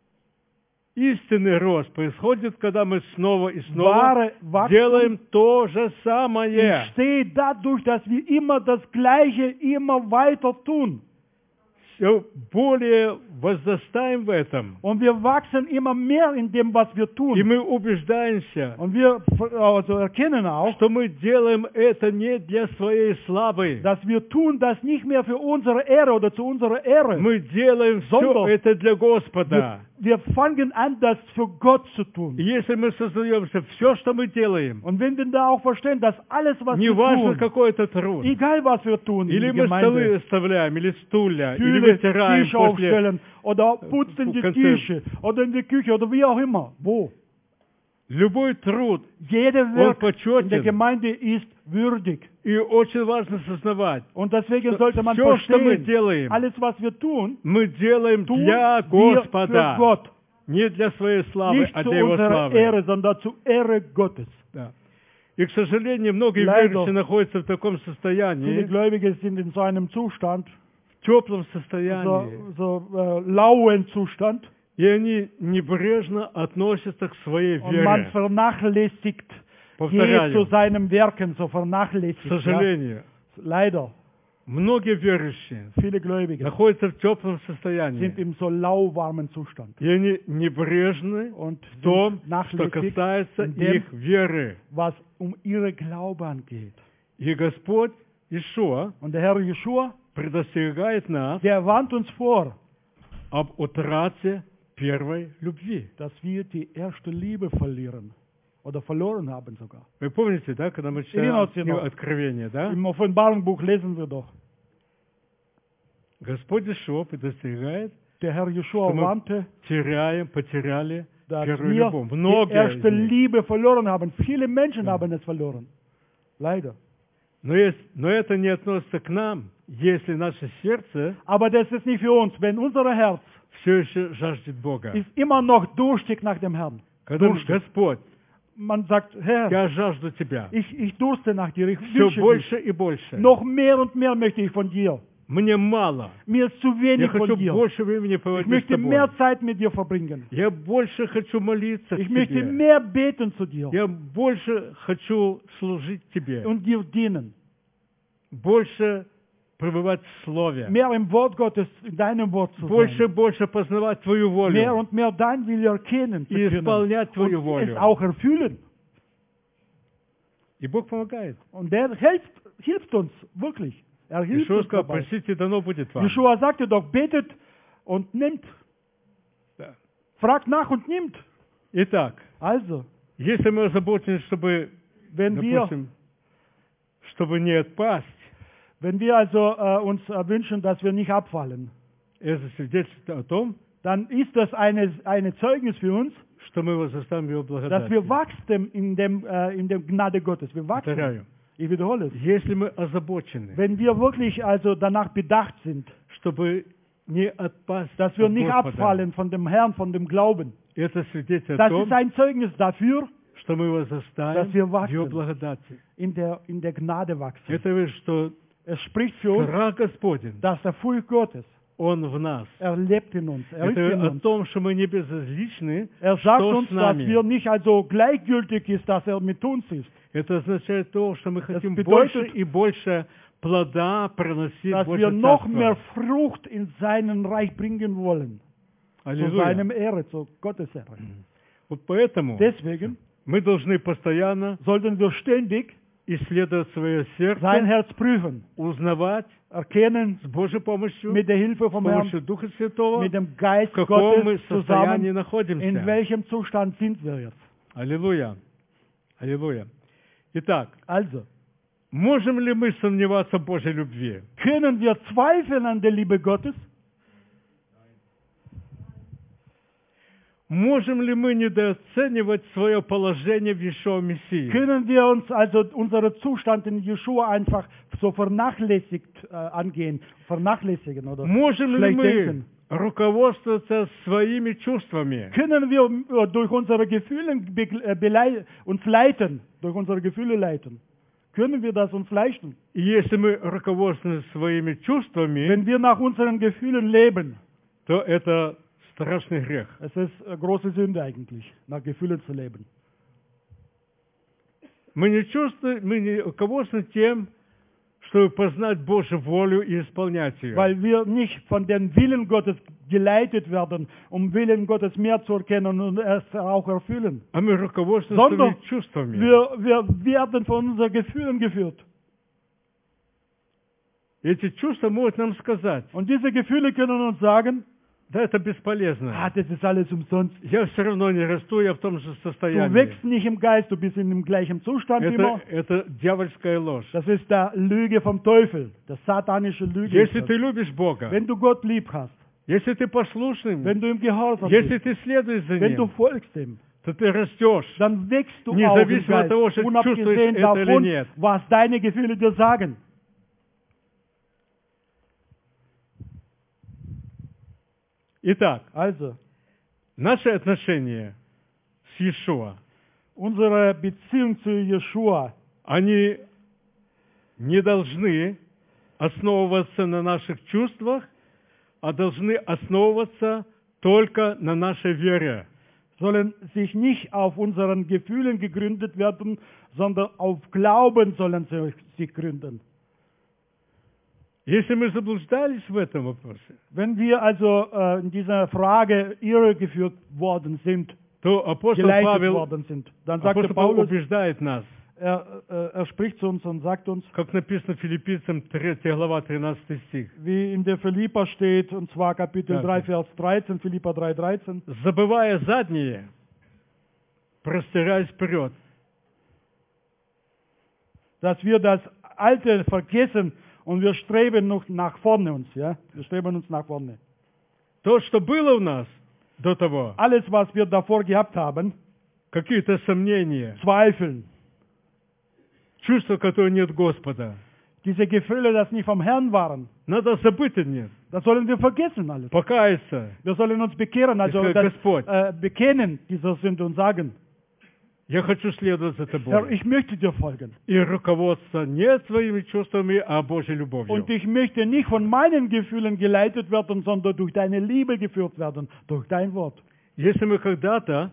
Истинный рост происходит, когда мы снова и снова Wahre Wachstum делаем то же самое. entsteht dadurch, dass wir immer das Gleiche immer weiter tun. Все более возрастаем в этом. Und wir wachsen immer mehr in dem, was wir И tun. мы убеждаемся, Und wir also erkennen auch, что мы делаем это не для своей славы. dass wir tun das nicht mehr für unsere Ehre oder zu unserer Ehre. Мы делаем все Sondern это для Господа. Wir fangen an, das für Gott zu tun. И если мы сознаемся, все, что мы делаем, Und wenn wir da auch verstehen, dass alles, was wir неважно tun, какой это труд, egal was wir tun in или der мы столы Gemeinde, оставляем, или стулья, или Stühle, вытираем Tische после... aufstellen oder putzen die Konzert. Tische oder in die Küche oder wie auch immer, wo. Любой труд, Jeder он Werk in der почетен. Gemeinde ist würdig. И очень важно сознавать, Und deswegen sollte man все, что мы verstehen, делаем, alles was wir tun, мы делаем tun для wir für Господа. Gott. Не для своей славы, Nicht а zu для Его unserer славы. Ehre, sondern zur Ehre Gottes. Да. И, к сожалению, многие Leider. верующие находятся в таком Viele состоянии, Gläubige sind in so einem Zustand, в теплом состоянии, so lauen Zustand, и они небрежно относятся к своей und man вере. vernachlässigt, geht zu Повторяю, seinem Werken, so к vernachlässigt. Ja. сожалению, Leider, многие верующие viele Gläubige находятся в теплом sind состоянии, im so lauwarmen Zustand и они небрежны und в том, sind что nachlässig, касается in dem, их веры. was ihre Glauben geht. И Господь Ишуа Und der Herr Jeschua, предостерегает нас der warnt uns vor, об утрате первой любви. dass wir die erste Liebe verlieren oder verloren haben sogar. Вы помните, да, когда мы читаем Erinnert книгу noch. Откровения, да? Im Offenbarungsbuch lesen wir doch, Господь Ишуа предостерегает, der Herr Jeschua что мы warnte, потеряли dass первую wir любовь. die Многие из erste них. Liebe verloren haben. Viele Menschen haben es verloren. Leider. Но это не относится к нам, если наше сердце Aber das ist nicht für uns. Wenn unser Herz все еще жаждет Бога. ist immer noch durstig nach dem Herrn. Когда Durstig. Господь, Man sagt, Herr, я жажду Тебя, ich durste nach dir, ich все wünsche dich. больше и больше. Noch mehr und mehr möchte ich von dir. Мне мало. Mir ist zu Я wenig хочу von dir. больше времени Ich проводить с möchte Тобой. mehr Zeit mit dir verbringen. Я больше хочу молиться Ich к möchte Тебе. mehr beten zu dir Я больше хочу служить Тебе. und dir dienen. Больше пребывать в Слове. Mehr im Wort Gottes, in deinem Wort zu Больше и sein. больше познавать Твою Mehr волю. und mehr dein Wille erkennen zu И können. исполнять Твою Und волю. es auch erfüllen. И Бог помогает. Und der hilft uns, wirklich. Er hilft Иешуа uns сказал, dabei. просите, дано будет вам. Jeschua sagte doch, betet und nimmt. Да. Fragt nach und nimmt. Итак, Also, если мы озабочены, чтобы, wenn wir, допустим, чтобы не отпасть, wenn wir also uns wünschen, dass wir nicht abfallen, это свидетельство о том, dann ist das eine Zeugnis für uns, что мы возрастаем в Его dass wir благодати. wachsen in der Gnade Gottes. Wir wachsen. Повторяю, Ich wiederhole es. если мы озабочены, Wenn wir wirklich also danach bedacht sind, чтобы не отпасть dass wir от nicht Господа, abfallen von dem Herrn, von dem Glauben, это свидетельство о das том, ist ein Zeugnis dafür, что мы возрастаем dass wir в Его wachsen. благодати. in der Gnade wachsen. Это говорит, что Es spricht für uns, страх Господень, dass der Furcht Gottes, Он в нас. er lebt in uns, er ist Это in о uns. том, что мы не безразличны, Er sagt что uns, с dass нами. wir nicht also gleichgültig ist, dass er mit uns ist. Это означает то, что мы хотим bedeutet, больше и больше плода приносить, Dass больше wir noch царства. mehr Frucht in seinen Reich bringen wollen. Zu Аллилуйя. seinem Ehre, zu Gottes Ehre. Вот поэтому Deswegen мы должны постоянно sollten wir ständig исследовать свое sein сердце, Herz prüfen, узнавать erkennen с Божьей помощью, mit der Hilfe с vom Herrn, помощью Духа Святого, mit dem в Geist каком мы Gottes состоянии zusammen, in находимся. welchem Zustand sind wir jetzt. Аллилуйя. Аллилуйя. Итак, Also, можем ли мы сомневаться в Божьей любви? können wir zweifeln an der Liebe Gottes? Можем ли мы недооценивать свое положение в Иешуа Мессии? Können wir uns also unseren Zustand in Jeschua einfach so vernachlässigen oder Можем ли schlecht мы denken? руководствоваться своими чувствами? Können wir durch unsere Gefühle uns leiten, durch unsere Gefühle leiten? Können wir das uns leisten? И если мы руководствуемся своими чувствами, Wenn wir nach unseren Gefühlen leben, то это страшный грех. es ist eine große Sünde eigentlich, nach Gefühlen zu leben. Мы не руководствуемся тем, чтобы познать Божью волю и исполнять ее. Weil wir nicht von dem Willen Gottes geleitet werden, um Willen Gottes mehr zu erkennen und es auch erfüllen. А мы руководствуемся Sondern своими чувствами. wir werden von unseren Gefühlen geführt. Эти чувства могут нам сказать, Und diese Gefühle können uns sagen, да это бесполезно. das ist alles umsonst. Я все равно не расту, я в том же Du состоянии. wächst nicht im Geist, du bist in dem gleichen Zustand immer. Это дьявольская ложь. Das ist der Lüge vom Teufel, der satanische Lüge. Если ist ты das. любишь Бога, Wenn du Gott lieb hast, если ты послушный, wenn du im Gehorsam если bist, ты следуешь за wenn du Ним, folgst ihm, то ты растешь. dann wächst du auch im Независимо от Geist, того, что чувствуешь unabgesehen это или davon, нет. was deine Gefühle dir sagen. Итак, Also, наши отношения с Иешуа, unsere Beziehung zu Jeschua, они не должны основываться на наших чувствах, а должны основываться только на нашей вере. sollen sich nicht auf unseren Gefühlen gegründet werden, sondern auf Glauben sollen sie sich gründen. Если мы заблуждались в этом вопросе, Wenn wir also in dieser Frage irregeführt worden sind, то апостол geleitet Павел, worden sind, dann sagte апостол Павел Paulus, убеждает нас, er spricht zu uns und sagt uns, как написано Филиппийцам 3 глава 13 стих, wie in der Philippa steht, und zwar Kapitel Ja. 3, Vers 13, Philippa 3, 13, забывая заднее, простираясь вперед. dass wir das Alte vergessen und wir streben noch nach vorne uns, ja? Wir streben uns nach vorne. То, что было у нас до того, Alles, was wir davor gehabt haben, какие-то сомнения, Zweifeln, чувства, которые нет Господа, diese Gefühle, das nicht vom Herrn waren. Надо забыть о них, Das sollen wir vergessen alles. покаяться. Wir sollen uns bekehren, also Сказать, das, Господь, bekennen dieser Sünde und sagen, я хочу следовать за Herr, Тобой. ich möchte dir folgen. И руководство не своими чувствами, а Божьей любовью. Und ich möchte nicht von meinen Gefühlen geleitet werden, sondern durch deine Liebe geführt werden, durch dein Wort. Если мы когда-то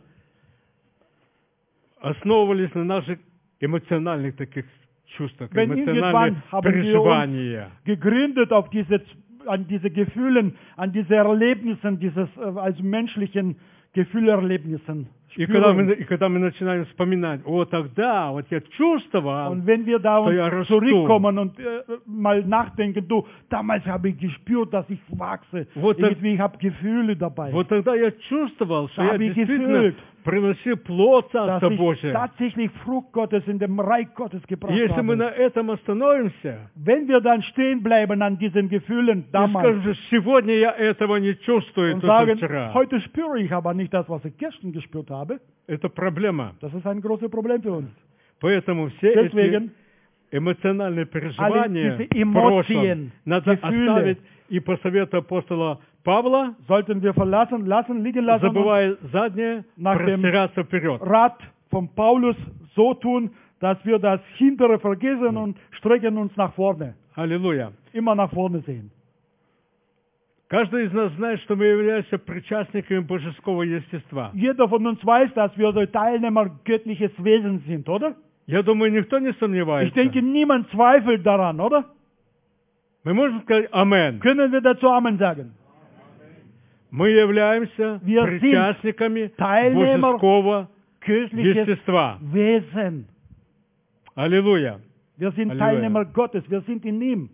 основывались на наших эмоциональных таких чувствах, Wenn эмоциональных irgendwann haben wir uns переживаниях, gegründet auf an diese Gefühlen, an diese Erlebnissen, also menschlichen Gefühlerlebnissen. и когда мы начинаем вспоминать, тогда вот я чувствовал, Und wenn wir da что я uns расту. zurückkommen und mal nachdenken, damals habe ich gespürt, dass ich wachse. Вот Irgendwie, ich habe Gefühle dabei. Вот тогда я чувствовал, что я habe ich действительно gefühlt, приносил плод dass Царства ich Божия. tatsächlich Frucht Gottes in dem Reich Gottes И gebracht если мы habe. на этом остановимся, Wenn wir dann stehen bleiben an diesen Gefühlen и damals скажем, сегодня я этого не чувствую, und то sagen, вчера, heute spüre ich aber nicht das, was ich gestern gespürt habe, это проблема. das ist ein großes Problem für uns. Поэтому все эти Deswegen, эмоциональные alle переживания diese в прошлом Emotionen, надо Gefühle, оставить, и по совету апостола Павла, sollten wir liegen lassen und забывая заднее, nach dem простираться вперед. Rat von Paulus so tun, dass wir das Hintere vergessen und strecken uns nach vorne. Аллилуйя. Immer nach vorne sehen. Каждый из нас знает, что мы являемся причастниками божеского естества. Jeder von uns weiß, dass wir Teilnehmer göttliches Wesens sind, oder? Я думаю, никто не Ich сомневается. denke, niemand zweifelt daran, oder? Мы можем сказать «Амен». Können wir dazu Amen sagen? Мы являемся Wir sind причастниками Teilnehmer божеского Kirchliches естества. Wesen. Аллилуйя. Wir sind Halleluja. Teilnehmer Gottes, wir sind in ihm.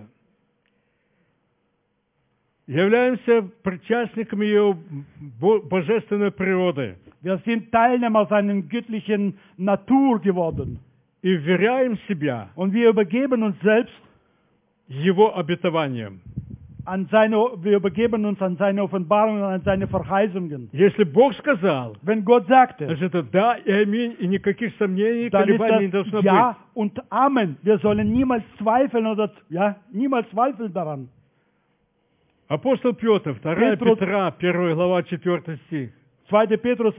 Являемся причастниками Его божественной природы. Wir sind Teilnehmer seiner göttlichen Natur geworden. И вверяем себя Und wir übergeben uns selbst Его обетованиям. wir übergeben uns an seine Offenbarungen, an seine Verheißungen. Если Бог сказал, Wenn Gott sagte, значит это да и аминь, и никаких сомнений, dann колебаний не ist должно das Ja быть. und Amen. Wir sollen niemals zweifeln niemals zweifeln daran. Апостол Петр, 2 Петрус- Петра, 1 глава, 4 стих. 2. Petrus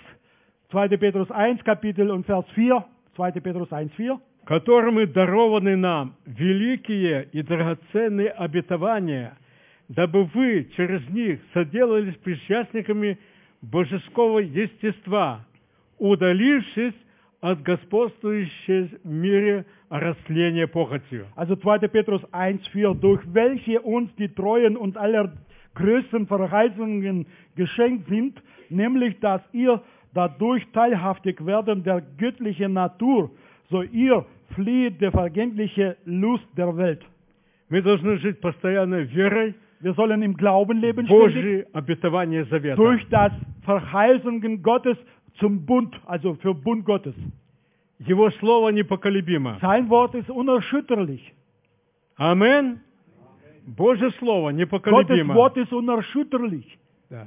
1, Kapitel und Vers 4. 2. Petrus 1, 4. Которыми дарованы нам великие и драгоценные обетования, дабы вы через них соделались причастниками божеского естества, удалившись от господствующего в мире растления похотью. Also 2. Petrus 1, 4. Durch welche uns die treuen und allergrößten Verheißungen geschenkt sind, nämlich, dass ihr dadurch teilhaftig werden der göttlichen Natur, so ihr flieht der vergängliche Lust der Welt. Мы должны жить постоянно верой Wir sollen im Glauben leben, в ständig, Божьи обетования завета. durch das Verheißungen Gottes zum Bund, also für Bund Gottes. Его слово непоколебимо. Sein Wort ist unerschütterlich. Амен. Божье слово Gottes непоколебимо. Wort ist unerschütterlich. Да.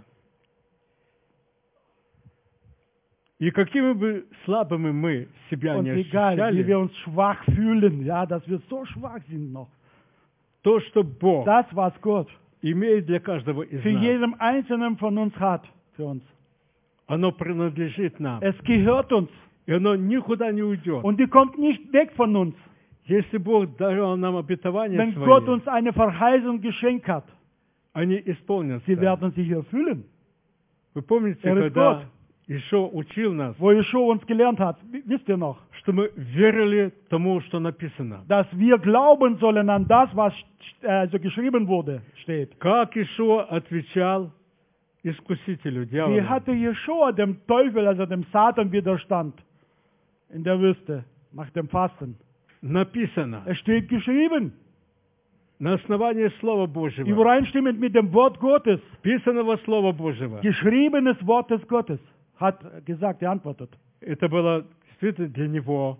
И какими бы слабыми мы себя Und не egal, wie ощущали, wir uns schwach fühlen, dass wir so schwach sind noch. то, что Бог Das, was Gott имеет для каждого из für нас, jeden Einzelnen von uns hat, für uns. оно принадлежит нам. Es gehört uns И оно никуда не уйдет. und die kommt nicht weg von uns. Если Бог даровал нам обетование Wenn Gott свои, uns eine Verheißung geschenkt hat, они исполнятся. sie werden sich erfüllen. Вы помните, Er ist когда Gott. Ишо учил нас, Wo Jeschua uns gelernt hat, wisst ihr noch, что мы верили тому, что написано. dass wir glauben sollen an das, was also geschrieben wurde, steht. Как Ишуа отвечал искусителю, Wie дьяволу? hatte Jeschua dem Teufel, also dem Satan, widerstand in der Wüste nach dem Fasten? Написано. Es steht geschrieben, На основании Слова Божьего. übereinstimmend mit dem Wort Gottes, Писанного Слова Божьего. geschriebenes Wortes Gottes, hat gesagt, geantwortet. Это было действительно для него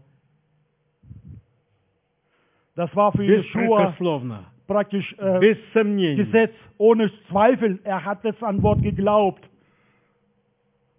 Das war für Jeschua беспрекословно, praktisch без сомнений. Gesetz, ohne Zweifel. Er hat das an Wort geglaubt.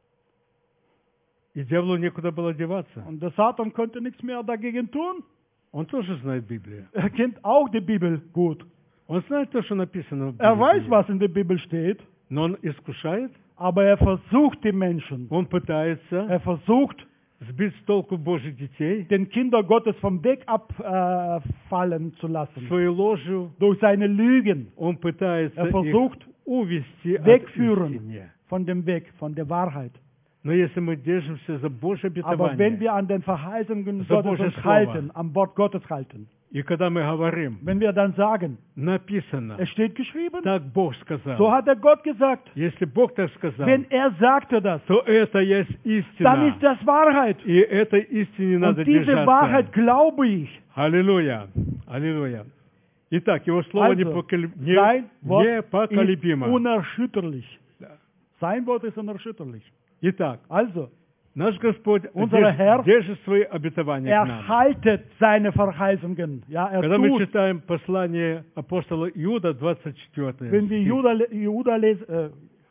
И дьяволу некуда было деваться. Und der Satan konnte nichts mehr dagegen tun. Он тоже знает Библию. Er kennt auch die Bibel gut. Он знает то, что написано в Er weiß, Библии. was in der Bibel steht, Но он искушает, aber er versucht die Menschen. он пытается Er versucht, сбить с толку Божьих детей den Kinder Gottes vom Weg abfallen zu lassen. своей ложью. Durch seine Lügen Он пытается их versucht, увести от wegführen истины. von dem Weg, von der Wahrheit. Но если мы держимся за Божье Aber wenn обетование, wir an den Verheißungen За Gottes Божье uns Слово. halten, am Wort Gottes halten, и когда мы говорим, wenn wir dann sagen, написано, es steht geschrieben, так Бог so сказал. hat der Gott gesagt, Если Бог так сказал, wenn er sagte das, то это есть dann ist истина. das Wahrheit. И этой истине надо Und diese Wahrheit держаться. glaube ich. Аллилуйя. Аллилуйя. Итак, его слово Also, sein Wort ist непоколебимо. unerschütterlich. Да. Sein Wort ist unerschütterlich. Итак, Also, наш Господь Unser Herr держит свои обетования к нам. er haltet seine Verheißungen. Ja, er Когда мы tut. читаем послание апостола Иуда, 24 Wenn wir стих, Juda lesen,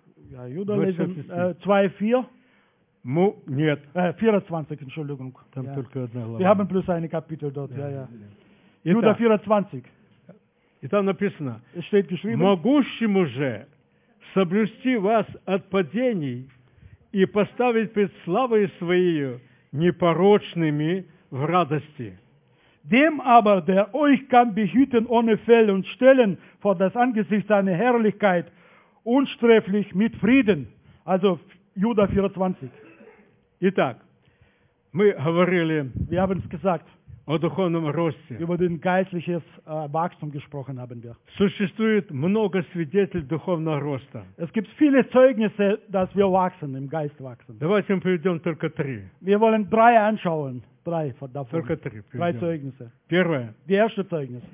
2,4, нет, 24, Entschuldigung. там Ja. только одна Wir глава. haben plus ein Kapitel dort. Ja. Juda Итак, 24. и там написано, Es steht geschrieben, могущему же соблюсти вас от падений и поставить пред славой Своею непорочными в радости. dem aber, der euch kann behüten ohne Fell und stellen vor das Angesicht seiner Herrlichkeit, unsträflich mit Frieden. Also Juda 24. Итак, мы говорили Wir haben es gesagt, о духовном росте. über den geistliches Wachstum gesprochen haben wir. Существует много свидетелей духовного роста. Es gibt viele Zeugnisse, dass wir wachsen, im Geist wachsen. Давайте мы приведем только три. Wir wollen drei anschauen. Drei davon. Только три Drei приведем. Zeugnisse. Первое. Die erste Zeugnis.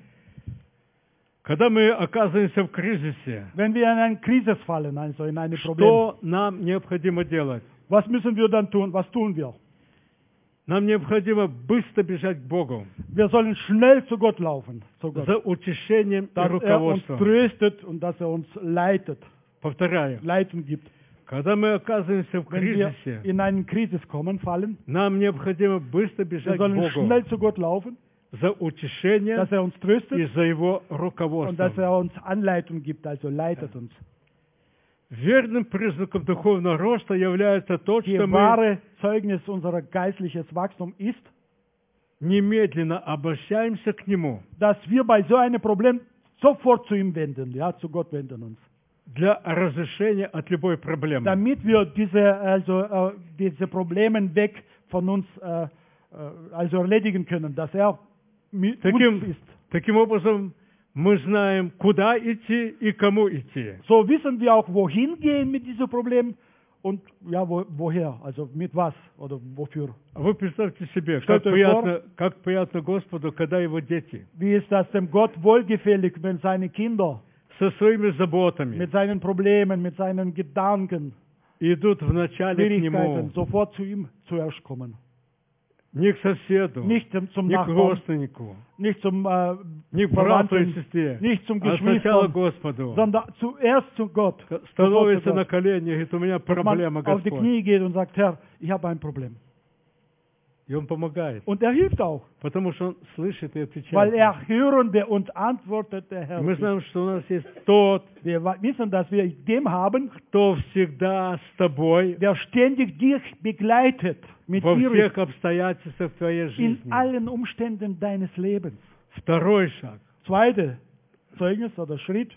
Когда мы оказываемся в кризисе, Wenn wir in eine Krise fallen, also in ein Problem, что нам необходимо делать? was müssen wir dann tun? Was tun wir? Нам необходимо быстро бежать к Богу Wir sollen schnell zu Gott laufen, zu Gott, за утешением и dass er uns руководством. tröstet und dass er uns leitet, Повторяю, Leitung gibt. когда мы оказываемся в Wenn wir кризисе, in einen Krise kommen, fallen, нам необходимо быстро wir бежать к sollen Богу schnell zu Gott laufen, за утешением dass er uns и tröstet за Его und dass руководством. er uns Anleitung gibt, also leitet uns. Верным признаком духовного роста является то, Die что мы wahre Zeugnis unserer geistliches Wachstum ist, немедленно обращаемся к Нему dass wir bei so einem Problem sofort zu ihm wenden, ja, zu Gott wenden uns. для разрешения от любой проблемы. Damit wir diese Probleme weg von uns also erledigen können, dass er mit uns ist. Таким образом, мы знаем, куда идти и кому идти. So wissen wir auch, wohin gehen mit diesem Problem und ja, woher, also mit was oder wofür. А вы представьте себе, Что это как приятно Господу, когда Его дети Wie ist das dem Gott wohlgefällig, wenn seine Kinder со своими заботами mit seinen Problemen, mit seinen Gedanken, идут вначале к Schwierigkeiten Нему, sofort zu ihm zuerst kommen. не к соседу, Nicht zum не к Nachbarn, родственнику, nicht zum не к брату и Verwandten, сестре, nicht zum а сначала Geschwistern, Господу. sondern zuerst zu Gott. Становится Sofort на zu Gott. колени и говорит, у меня Dass man проблема, auf die Господь. Knie geht und sagt, Herr, ich habe ein Problem. И Он помогает, Und er hilft auch, потому что Он слышит и weil отвечает. er hörende und antwortete Herr. Мы знаем, что у нас есть тот, Wir wissen, dass wir dem haben, кто всегда с тобой der ständig dich begleitet, mit во dir всех обстоятельствах твоей in жизни. allen Umständen deines Lebens. Второй шаг. Zweite Zeugnis oder Schritt.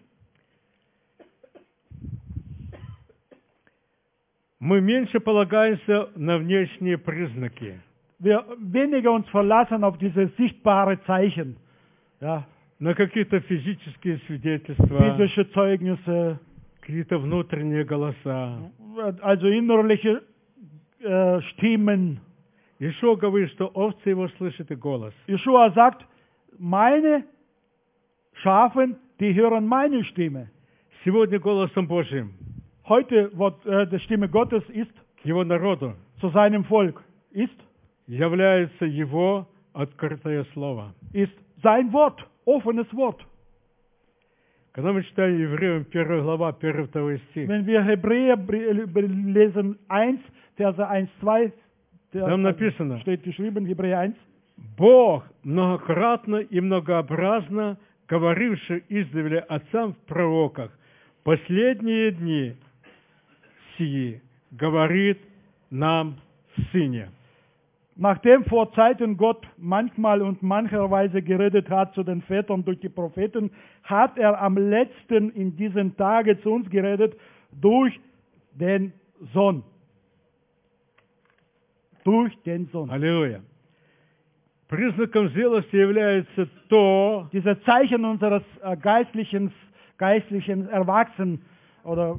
Мы меньше полагаемся на внешние признаки. Wir weniger uns verlassen auf diese sichtbaren Zeichen. Ja, На какие-то физические свидетельства, physische Zeugnisse, какие-то внутренние голоса. also innerliche Stimmen. Ишуа говорит, что овцы его слышат и голос. Jeschua sagt, meine Schafen, die hören meine Stimme. Сегодня голосом Божьим Heute, die Stimme Gottes ist к его народу zu seinem Volk, ist является его открытое слово. sein Wort, offenes Wort. Когда мы читаем Евреям 1 глава, 1-2 стих, Wenn wir Hebräer lesen 1, Verse 1, 2, там написано, steht geschrieben, Hebräer 1, Бог, многократно и многообразно говоривший издревле отцам в пророках, последние дни сии говорит нам в Сыне. Nachdem vor Zeiten Gott manchmal und mancherweise geredet hat zu den Vätern durch die Propheten, hat er am letzten in diesen Tagen zu uns geredet durch den Sohn. Durch den Sohn. Аллилуйя. Признаком зрелости является то, Diese Zeichen unseres geistlichen Erwachsenen oder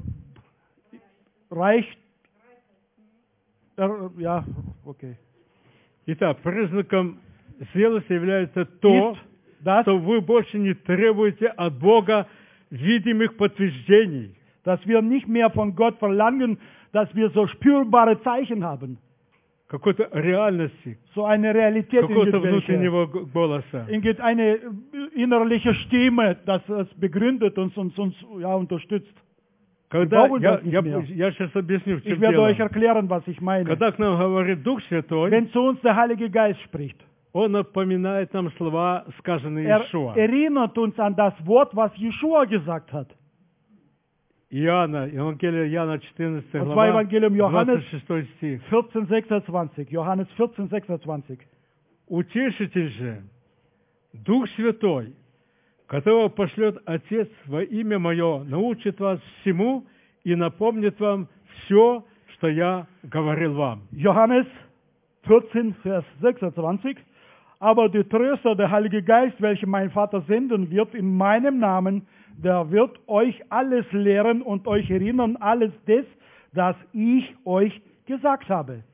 ja, okay. итак, признаком зрелости является то, Das, что вы больше не требуете от Бога видимых подтверждений. dass wir nicht mehr von Gott verlangen, dass wir so spürbare Zeichen haben. Какой-то реальности, So eine Realität какого-то in внутреннего голоса. eine innerliche Stimme, das es begründet und uns ja, unterstützt. Когда brauchen das nicht mehr. я сейчас объясню, в чем Ich werde euch дело. erklären, was ich meine. Когда к нам говорит Дух Святой, Wenn zu uns der Heilige Geist spricht, Он напоминает нам слова, сказанные Иешуа. erinnert uns an das Wort, was Jeschua gesagt hat. Иоанна, Евангелие Иоанна 14 Das war глава, Evangelium Johannes 26 стих. 14, 26. Johannes 14, 26. Утешитель же, Дух Святой, которого пошлет Отец во имя Мое, научит вас всему и напомнит вам все, что я говорил вам. Johannes 14, Vers 26. Aber der Tröster, der Heilige Geist, welchen mein Vater senden wird in meinem Namen, der wird euch alles lehren und euch erinnern, alles das, das ich euch gesagt habe.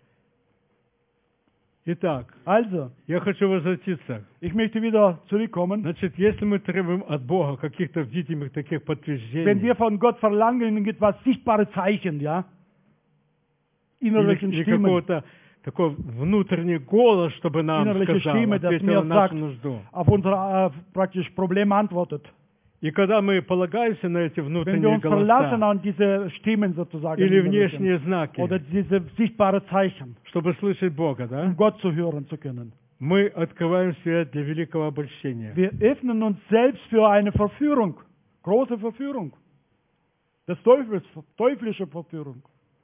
Итак, Also, я хочу возвратиться. ich möchte wieder zurückkommen. Значит, если мы требуем от Бога каких-то видимых таких Wenn подтверждений, wir von Gott verlangen, etwas sichtbare Zeichen, ja, innerlichen или Stimmen, какого-то такой внутренний голос, чтобы нам innerliche сказал, Stimme, das ответил mir на sagt, нашу нужду. auf unser praktisch Problem antwortet. И когда мы полагаемся на эти Wenn wir внутренние uns verlassen голоса an diese Stimmen sozusagen, или innerlichen, внешние знаки, oder diese sichtbare Zeichen, чтобы слышать Бога, да, um Gott zu hören zu können. мы открываем себя для великого обольщения. Wir öffnen uns selbst für eine Verführung, große Verführung, des Teufels, teuflische Verführung.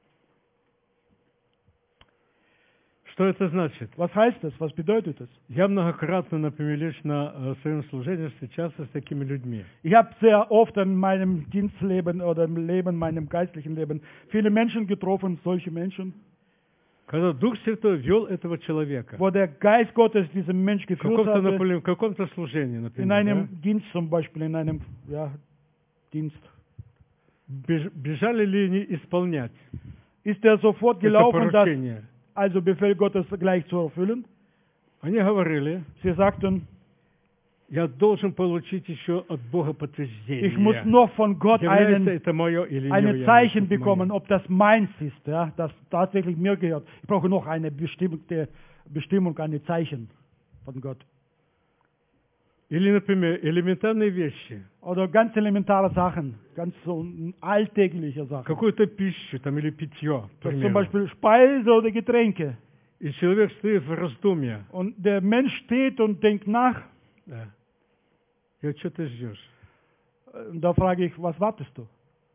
Что это значит? Was heißt das? Was bedeutet es? Я многократно, например, лично в своем служении встречался с такими людьми. Ich habe sehr oft in meinem Dienstleben oder im Leben, meinem geistlichen Leben, viele Menschen getroffen, solche Menschen, Когда Дух Святой вел этого человека wo der Geist Gottes diesen Mensch в geführt каком-то, hatte, например, в каком-то служении, in например, einem Dienst zum Beispiel, in einem Dienst, да, бежали ли они исполнять ist er sofort это gelaufen, das поручение? also Befehl Gottes gleich zu erfüllen. Они говорили, Sie sagten, я должен получить еще от Бога подтверждение. ich muss noch von Gott Является это мое или не ein является Zeichen это bekommen, мое. ob das meins ist, ja, das tatsächlich mir gehört. Ich brauche noch eine Bestimmung, eine Zeichen von Gott. Или, например, элементарные вещи. Oder ganz elementare Sachen, ganz so alltägliche Sachen. Какую-то пищу там, или питье, к Das zum примеру. Beispiel Speise oder Getränke. И человек стоит в раздумье. Und der Mensch steht und denkt nach. Да. И вот что ты ждешь? Und da frage ich, was wartest du?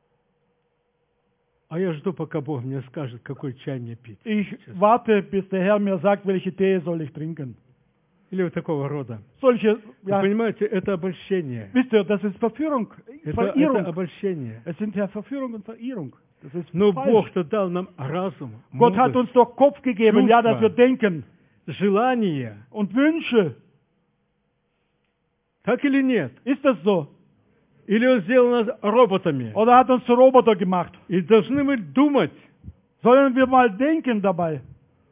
А я жду, пока Бог мне скажет, какой чай мне пить. Ich warte, bis der Herr mir sagt, welche Tee soll ich trinken. Или вот такого рода. Solche, Вы ja, понимаете, это обольщение. wisst ihr, das ist Verführung, Это Verirrung. обольщение. Es sind ja Verführung und Verirrung. Das ist Но falsch. Бог-то дал нам разум, Gott hat uns мудрость, doch Kopf gegeben, ja, dass wir Чувства. denken желание. und Wünsche. Так или нет? Ist das so? Или Он сделал нас роботами? Oder hat uns zu Roboter gemacht? И должны мы думать, Sollen wir mal denken dabei?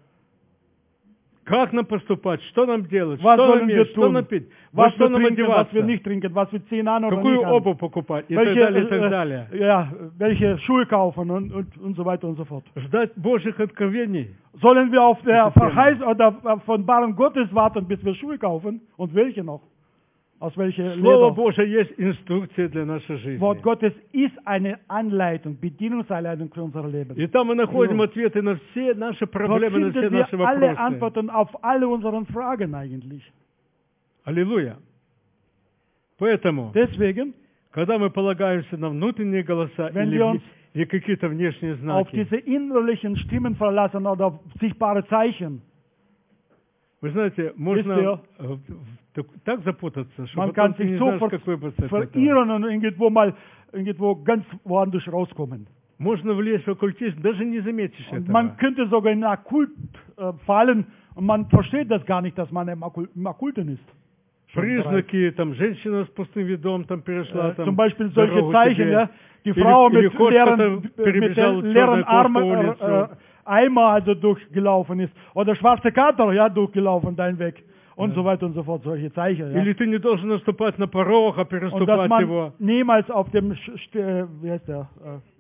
как нам поступать, что нам делать, Was что нам sollen wir есть, что нам tun? пить, во Was что wir нам trinken, was wir одеваться, nicht trinken, was wir ziehen an oder какую nicht an. обувь покупать и так далее, и так далее. Ja, welche Schuhe kaufen und so weiter und so fort. Ждать Божьих откровений. Sollen wir auf der Das ist Verheißung oder von Offenbarung Gottes warten, bis wir Schuhe kaufen? Und welche noch? Aus welcher Слово Leder? Божие есть инструкция для нашей жизни. Wort Gottes ist eine Anleitung, Bedienungsanleitung für unser Leben. И там мы находим ответы на все наши Dort проблемы, на все finden наши wir alle вопросы. Antworten auf alle unsere Fragen eigentlich. Аллилуйя. Поэтому, Deswegen, когда мы полагаемся на внутренние голоса Wenn wir uns или какие-то внешние auf знаки, diese innerlichen Stimmen verlassen oder auf sichtbare Zeichen, вы знаете, можно так запутаться, что man потом kann ты sich не so знаешь, какой путь этого. verirren und irgendwo ganz woanders rauskommen. Можно влезть в оккультизм, даже не заметишь Und этого. man könnte sogar in den Okkult fallen und man versteht das gar nicht, dass man im Okkulten ist. Признаки, там, женщина с пустым видом там перешла, там, Zum Beispiel solche дорогу Zeichen, тебе. ja, die Frau или mit кошка там leeren перебежала leeren черная кошка по Armen, улицу. Eimer also durchgelaufen ist. Oder schwarze Kater, ja, durchgelaufen dein Weg. Und so weiter und so fort, solche Zeichen. Ja. Или ты не должен наступать на порог, а Und dass переступать man его. niemals auf dem wie heißt der?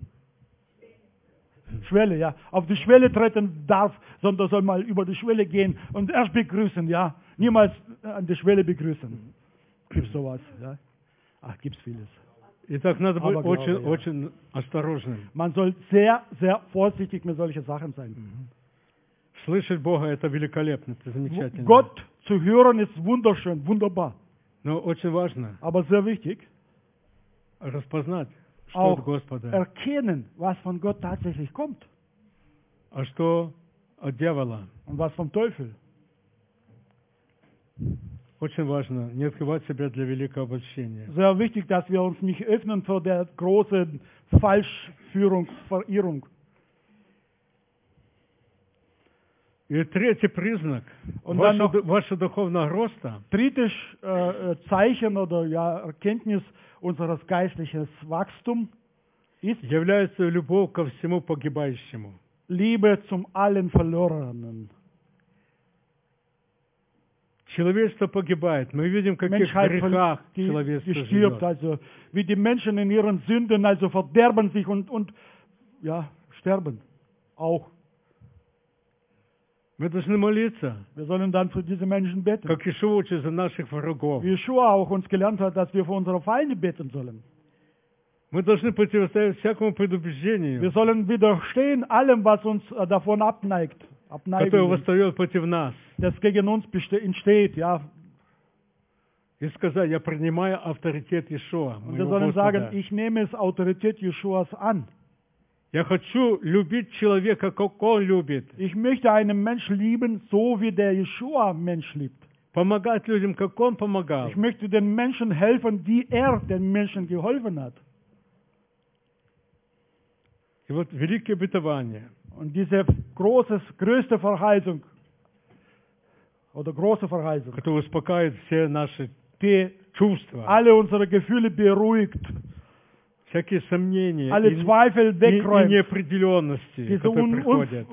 Schwelle, ja, auf die Schwelle treten darf, sondern soll mal über die Schwelle gehen und erst begrüßen, ja. Niemals an der Schwelle begrüßen. Gibt's sowas, ja? Ach, gibt's vieles. Итак, надо быть Aber очень, glaube, ja. очень осторожным. Man soll sehr, sehr vorsichtig mit solchen Sachen sein. Слышать Бога – это великолепно, это замечательно. Gott zu hören ist wunderschön, wunderbar. Но очень важно Aber sehr wichtig, распознать, что auch от Господа, erkennen, was von Gott tatsächlich kommt а что от дьявола. und was vom Teufel. Очень важно не открывать себя для великого обольщения. Sehr wichtig, dass wir uns nicht öffnen für der großen Falschführung, Verirrung. И третий признак Und dann noch вашего духовного роста drittes Zeichen oder ja, Erkenntnis unseres geistlichen Wachstums ist является любовь ко всему погибающему. Liebe zum allen Verlorenen. Человечество погибает. Мы видим, в каких Menschheit грехах человечество stirbt, живет. also wie die Menschen in ihren Sünden also verderben sich und ja, sterben auch. Мы должны молиться, Wir sollen dann für diese Menschen beten. как Ишуа учит за наших врагов. Wie Yeshua auch uns gelernt hat, dass wir für unsere Feinde beten sollen. Мы должны противостоять всякому предубеждению, Wir sollen widerstehen allem, was uns davon abneigt, которое восстает против нас. das gegen uns entsteht, ja. И сказать, я принимаю авторитет Ишуа, Und wir моего sollen sagen, Господа. ich nehme es Autorität Jeschuas an. Я хочу любить человека, как он любит. Ich möchte einen Mensch lieben, so wie der Jeshua Mensch liebt. Помогать людям, как он помогал. Ich möchte den Menschen helfen, wie er den Menschen geholfen hat. И вот великое обетование, Und diese größte Verheißung, oder große Verheißung, которое успокаивает все наши die чувства, alle unsere Gefühle beruhigt, всякие сомнения alle и Zweifel wegräumt, неопределенности, diese которые приходят.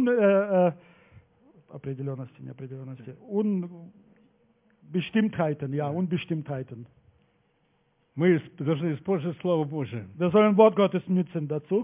Unbestimmtheiten, ja, Unbestimmtheiten. Мы должны использовать Слово Божие. Wir sollen Wort Gottes nützen dazu.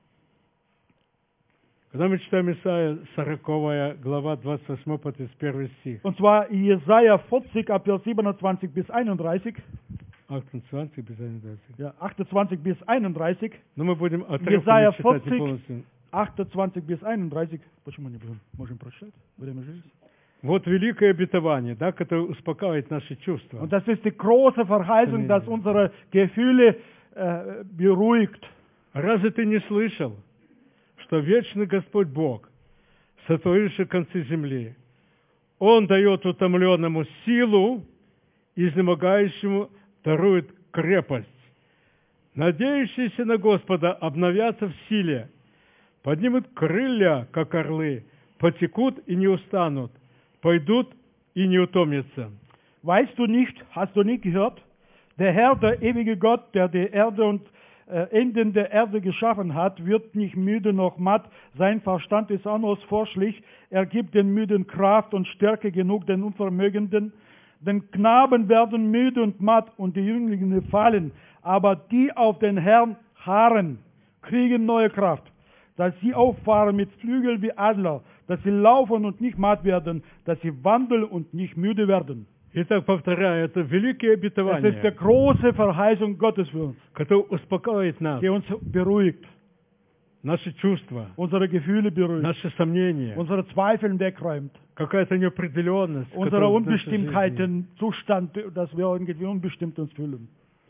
Когда мы читаем Исайя 40 глава 28 по 31 стих, Und zwar Jesaja 40, ab Vers 27 bis 31. 28 bis 31. Ja, 28 bis 31. Но мы будем отрывками Исайя читать не 40. полностью. 28 bis 31. Почему не можем прочитать? Время же есть. Вот великое обетование, да, которое успокаивает наши чувства. Und das ist die große Verheißung, dass unsere Gefühle beruhigt. Разве ты не слышал, что вечный Господь Бог, сотворивший концы земли, Он дает утомленному силу, изнемогающему дарует крепость. Надеющиеся на Господа обновятся в силе, поднимут крылья, как орлы, потекут и не устанут, пойдут и не утомятся. Weißt du nicht, hast du nicht gehört? Der Herr, der ewige Gott, der die Erde und Enden der Erde geschaffen hat, wird nicht müde noch matt. Sein Verstand ist unausforschlich. Er gibt den Müden Kraft und Stärke genug den Unvermögenden. Denn Knaben werden müde und matt und die Jünglinge fallen. Aber die auf den Herrn harren, kriegen neue Kraft. Dass sie auffahren mit Flügeln wie Adler, dass sie laufen und nicht matt werden, dass sie wandeln und nicht müde werden. Итак, повторяю, это великие Es ist die обетования, große Verheißung Gottes für uns, которые успокаивают нас, die uns beruhigt, наши чувства, unsere Gefühle beruhigt, наши сомнения, unsere Zweifel wegräumt, какая-то неопределенность, unsere которая в нашей Unbestimmtheit, жизни. den Zustand, dass wir irgendwie unbestimmt uns fühlen.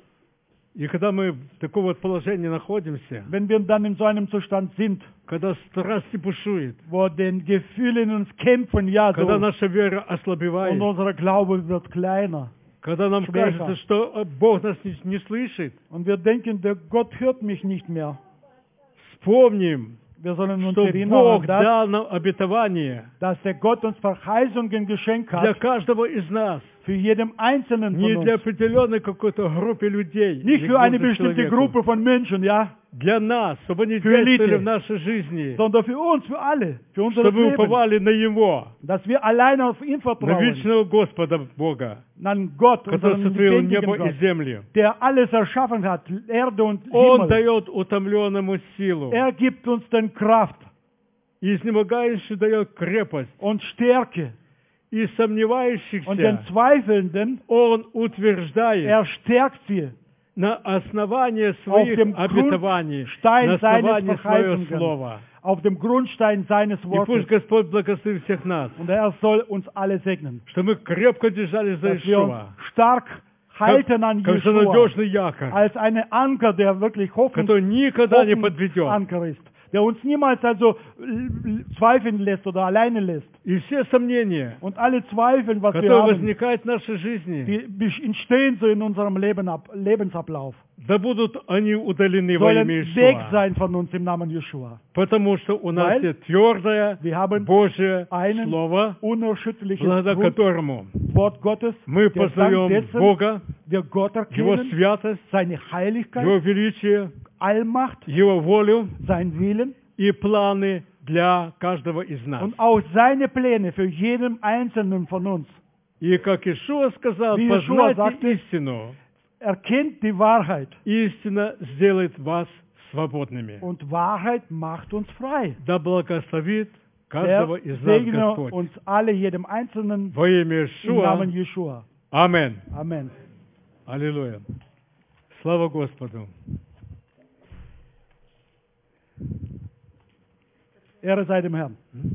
И когда мы в таком вот положении находимся, Wenn wir dann in so einem Zustand sind, когда страсти бушует, wo den Gefühle in uns kämpfen, ja, когда so, наша вера und ослабевает, unser Glaube wird kleiner, когда нам schwächer. кажется, что Бог нас не слышит, und wir denken, der Gott hört mich nicht mehr. вспомним, Wir sollen uns что erinnern, Бог dass, дал нам обетование dass der Gott uns Verheißungen geschenkt для hat, каждого из нас, für jedem Einzelnen не von для uns. определенной какой-то группы людей, Nicht или für eine какому-то bestimmte человеку. Gruppe von Menschen, ja, Для нас, чтобы они Für Elite. действовали в нашей жизни, sondern für uns, für alle, für unser чтобы мы Leben. уповали на Его, Dass wir alleine auf ihn на vertrauen, вечного Господа Бога, an Gott, который unseren сотворил lebendigen небо и Gott, землю. der alles erschaffen hat, Erde und Он Himmel. дает утомленному силу, Er gibt uns dann Kraft и изнемогающий дает крепость, und Stärke. и Und den сомневающихся Zweifelnden, Он утверждает er stärkt sie на основании auf своих dem обетований, Grundstein на seines основании своего Verheißungen, слова. auf dem Grundstein seines И Wortes. пусть Господь благословит всех нас, Und er soll uns alle segnen, что мы крепко держались за dass wir uns Иешуа, stark halten an как за Jeschua надежный якорь, als einen Anker, der wirklich который никогда не подведет. Anker ist, der uns niemals also zweifeln lässt oder alleine lässt. И все сомнения, Und alle Zweifel, was wir которые haben, возникают в нашей жизни, die entstehen so in unserem Lebensablauf, да будут они удалены во sollen имя weg Иешуа. sein von uns im Namen Jeschua. Потому что у нас Weil есть твердое Wir haben Божье einen Слово, unerschütterliches благодаря которому Wort Gottes, мы der dank познаем dessen Бога, wir Gott Его erkennen, святость, seine Heiligkeit, Его величие, Allmacht, Его волю sein Willen и планы для каждого из нас. und auch seine Pläne für jeden Einzelnen von uns. И как Иешуа сказал, Wie Jeschua познайте sagte, истину, Erkennt die Wahrheit истина сделает вас свободными. und Wahrheit macht uns frei. Да благословит Der каждого из нас segne Господь. uns alle, jedem Einzelnen, Во имя im Иешуа. Namen Jeschua. Аминь. Amen. Аллилуйя. Слава Господу. Ehre sei dem Herrn.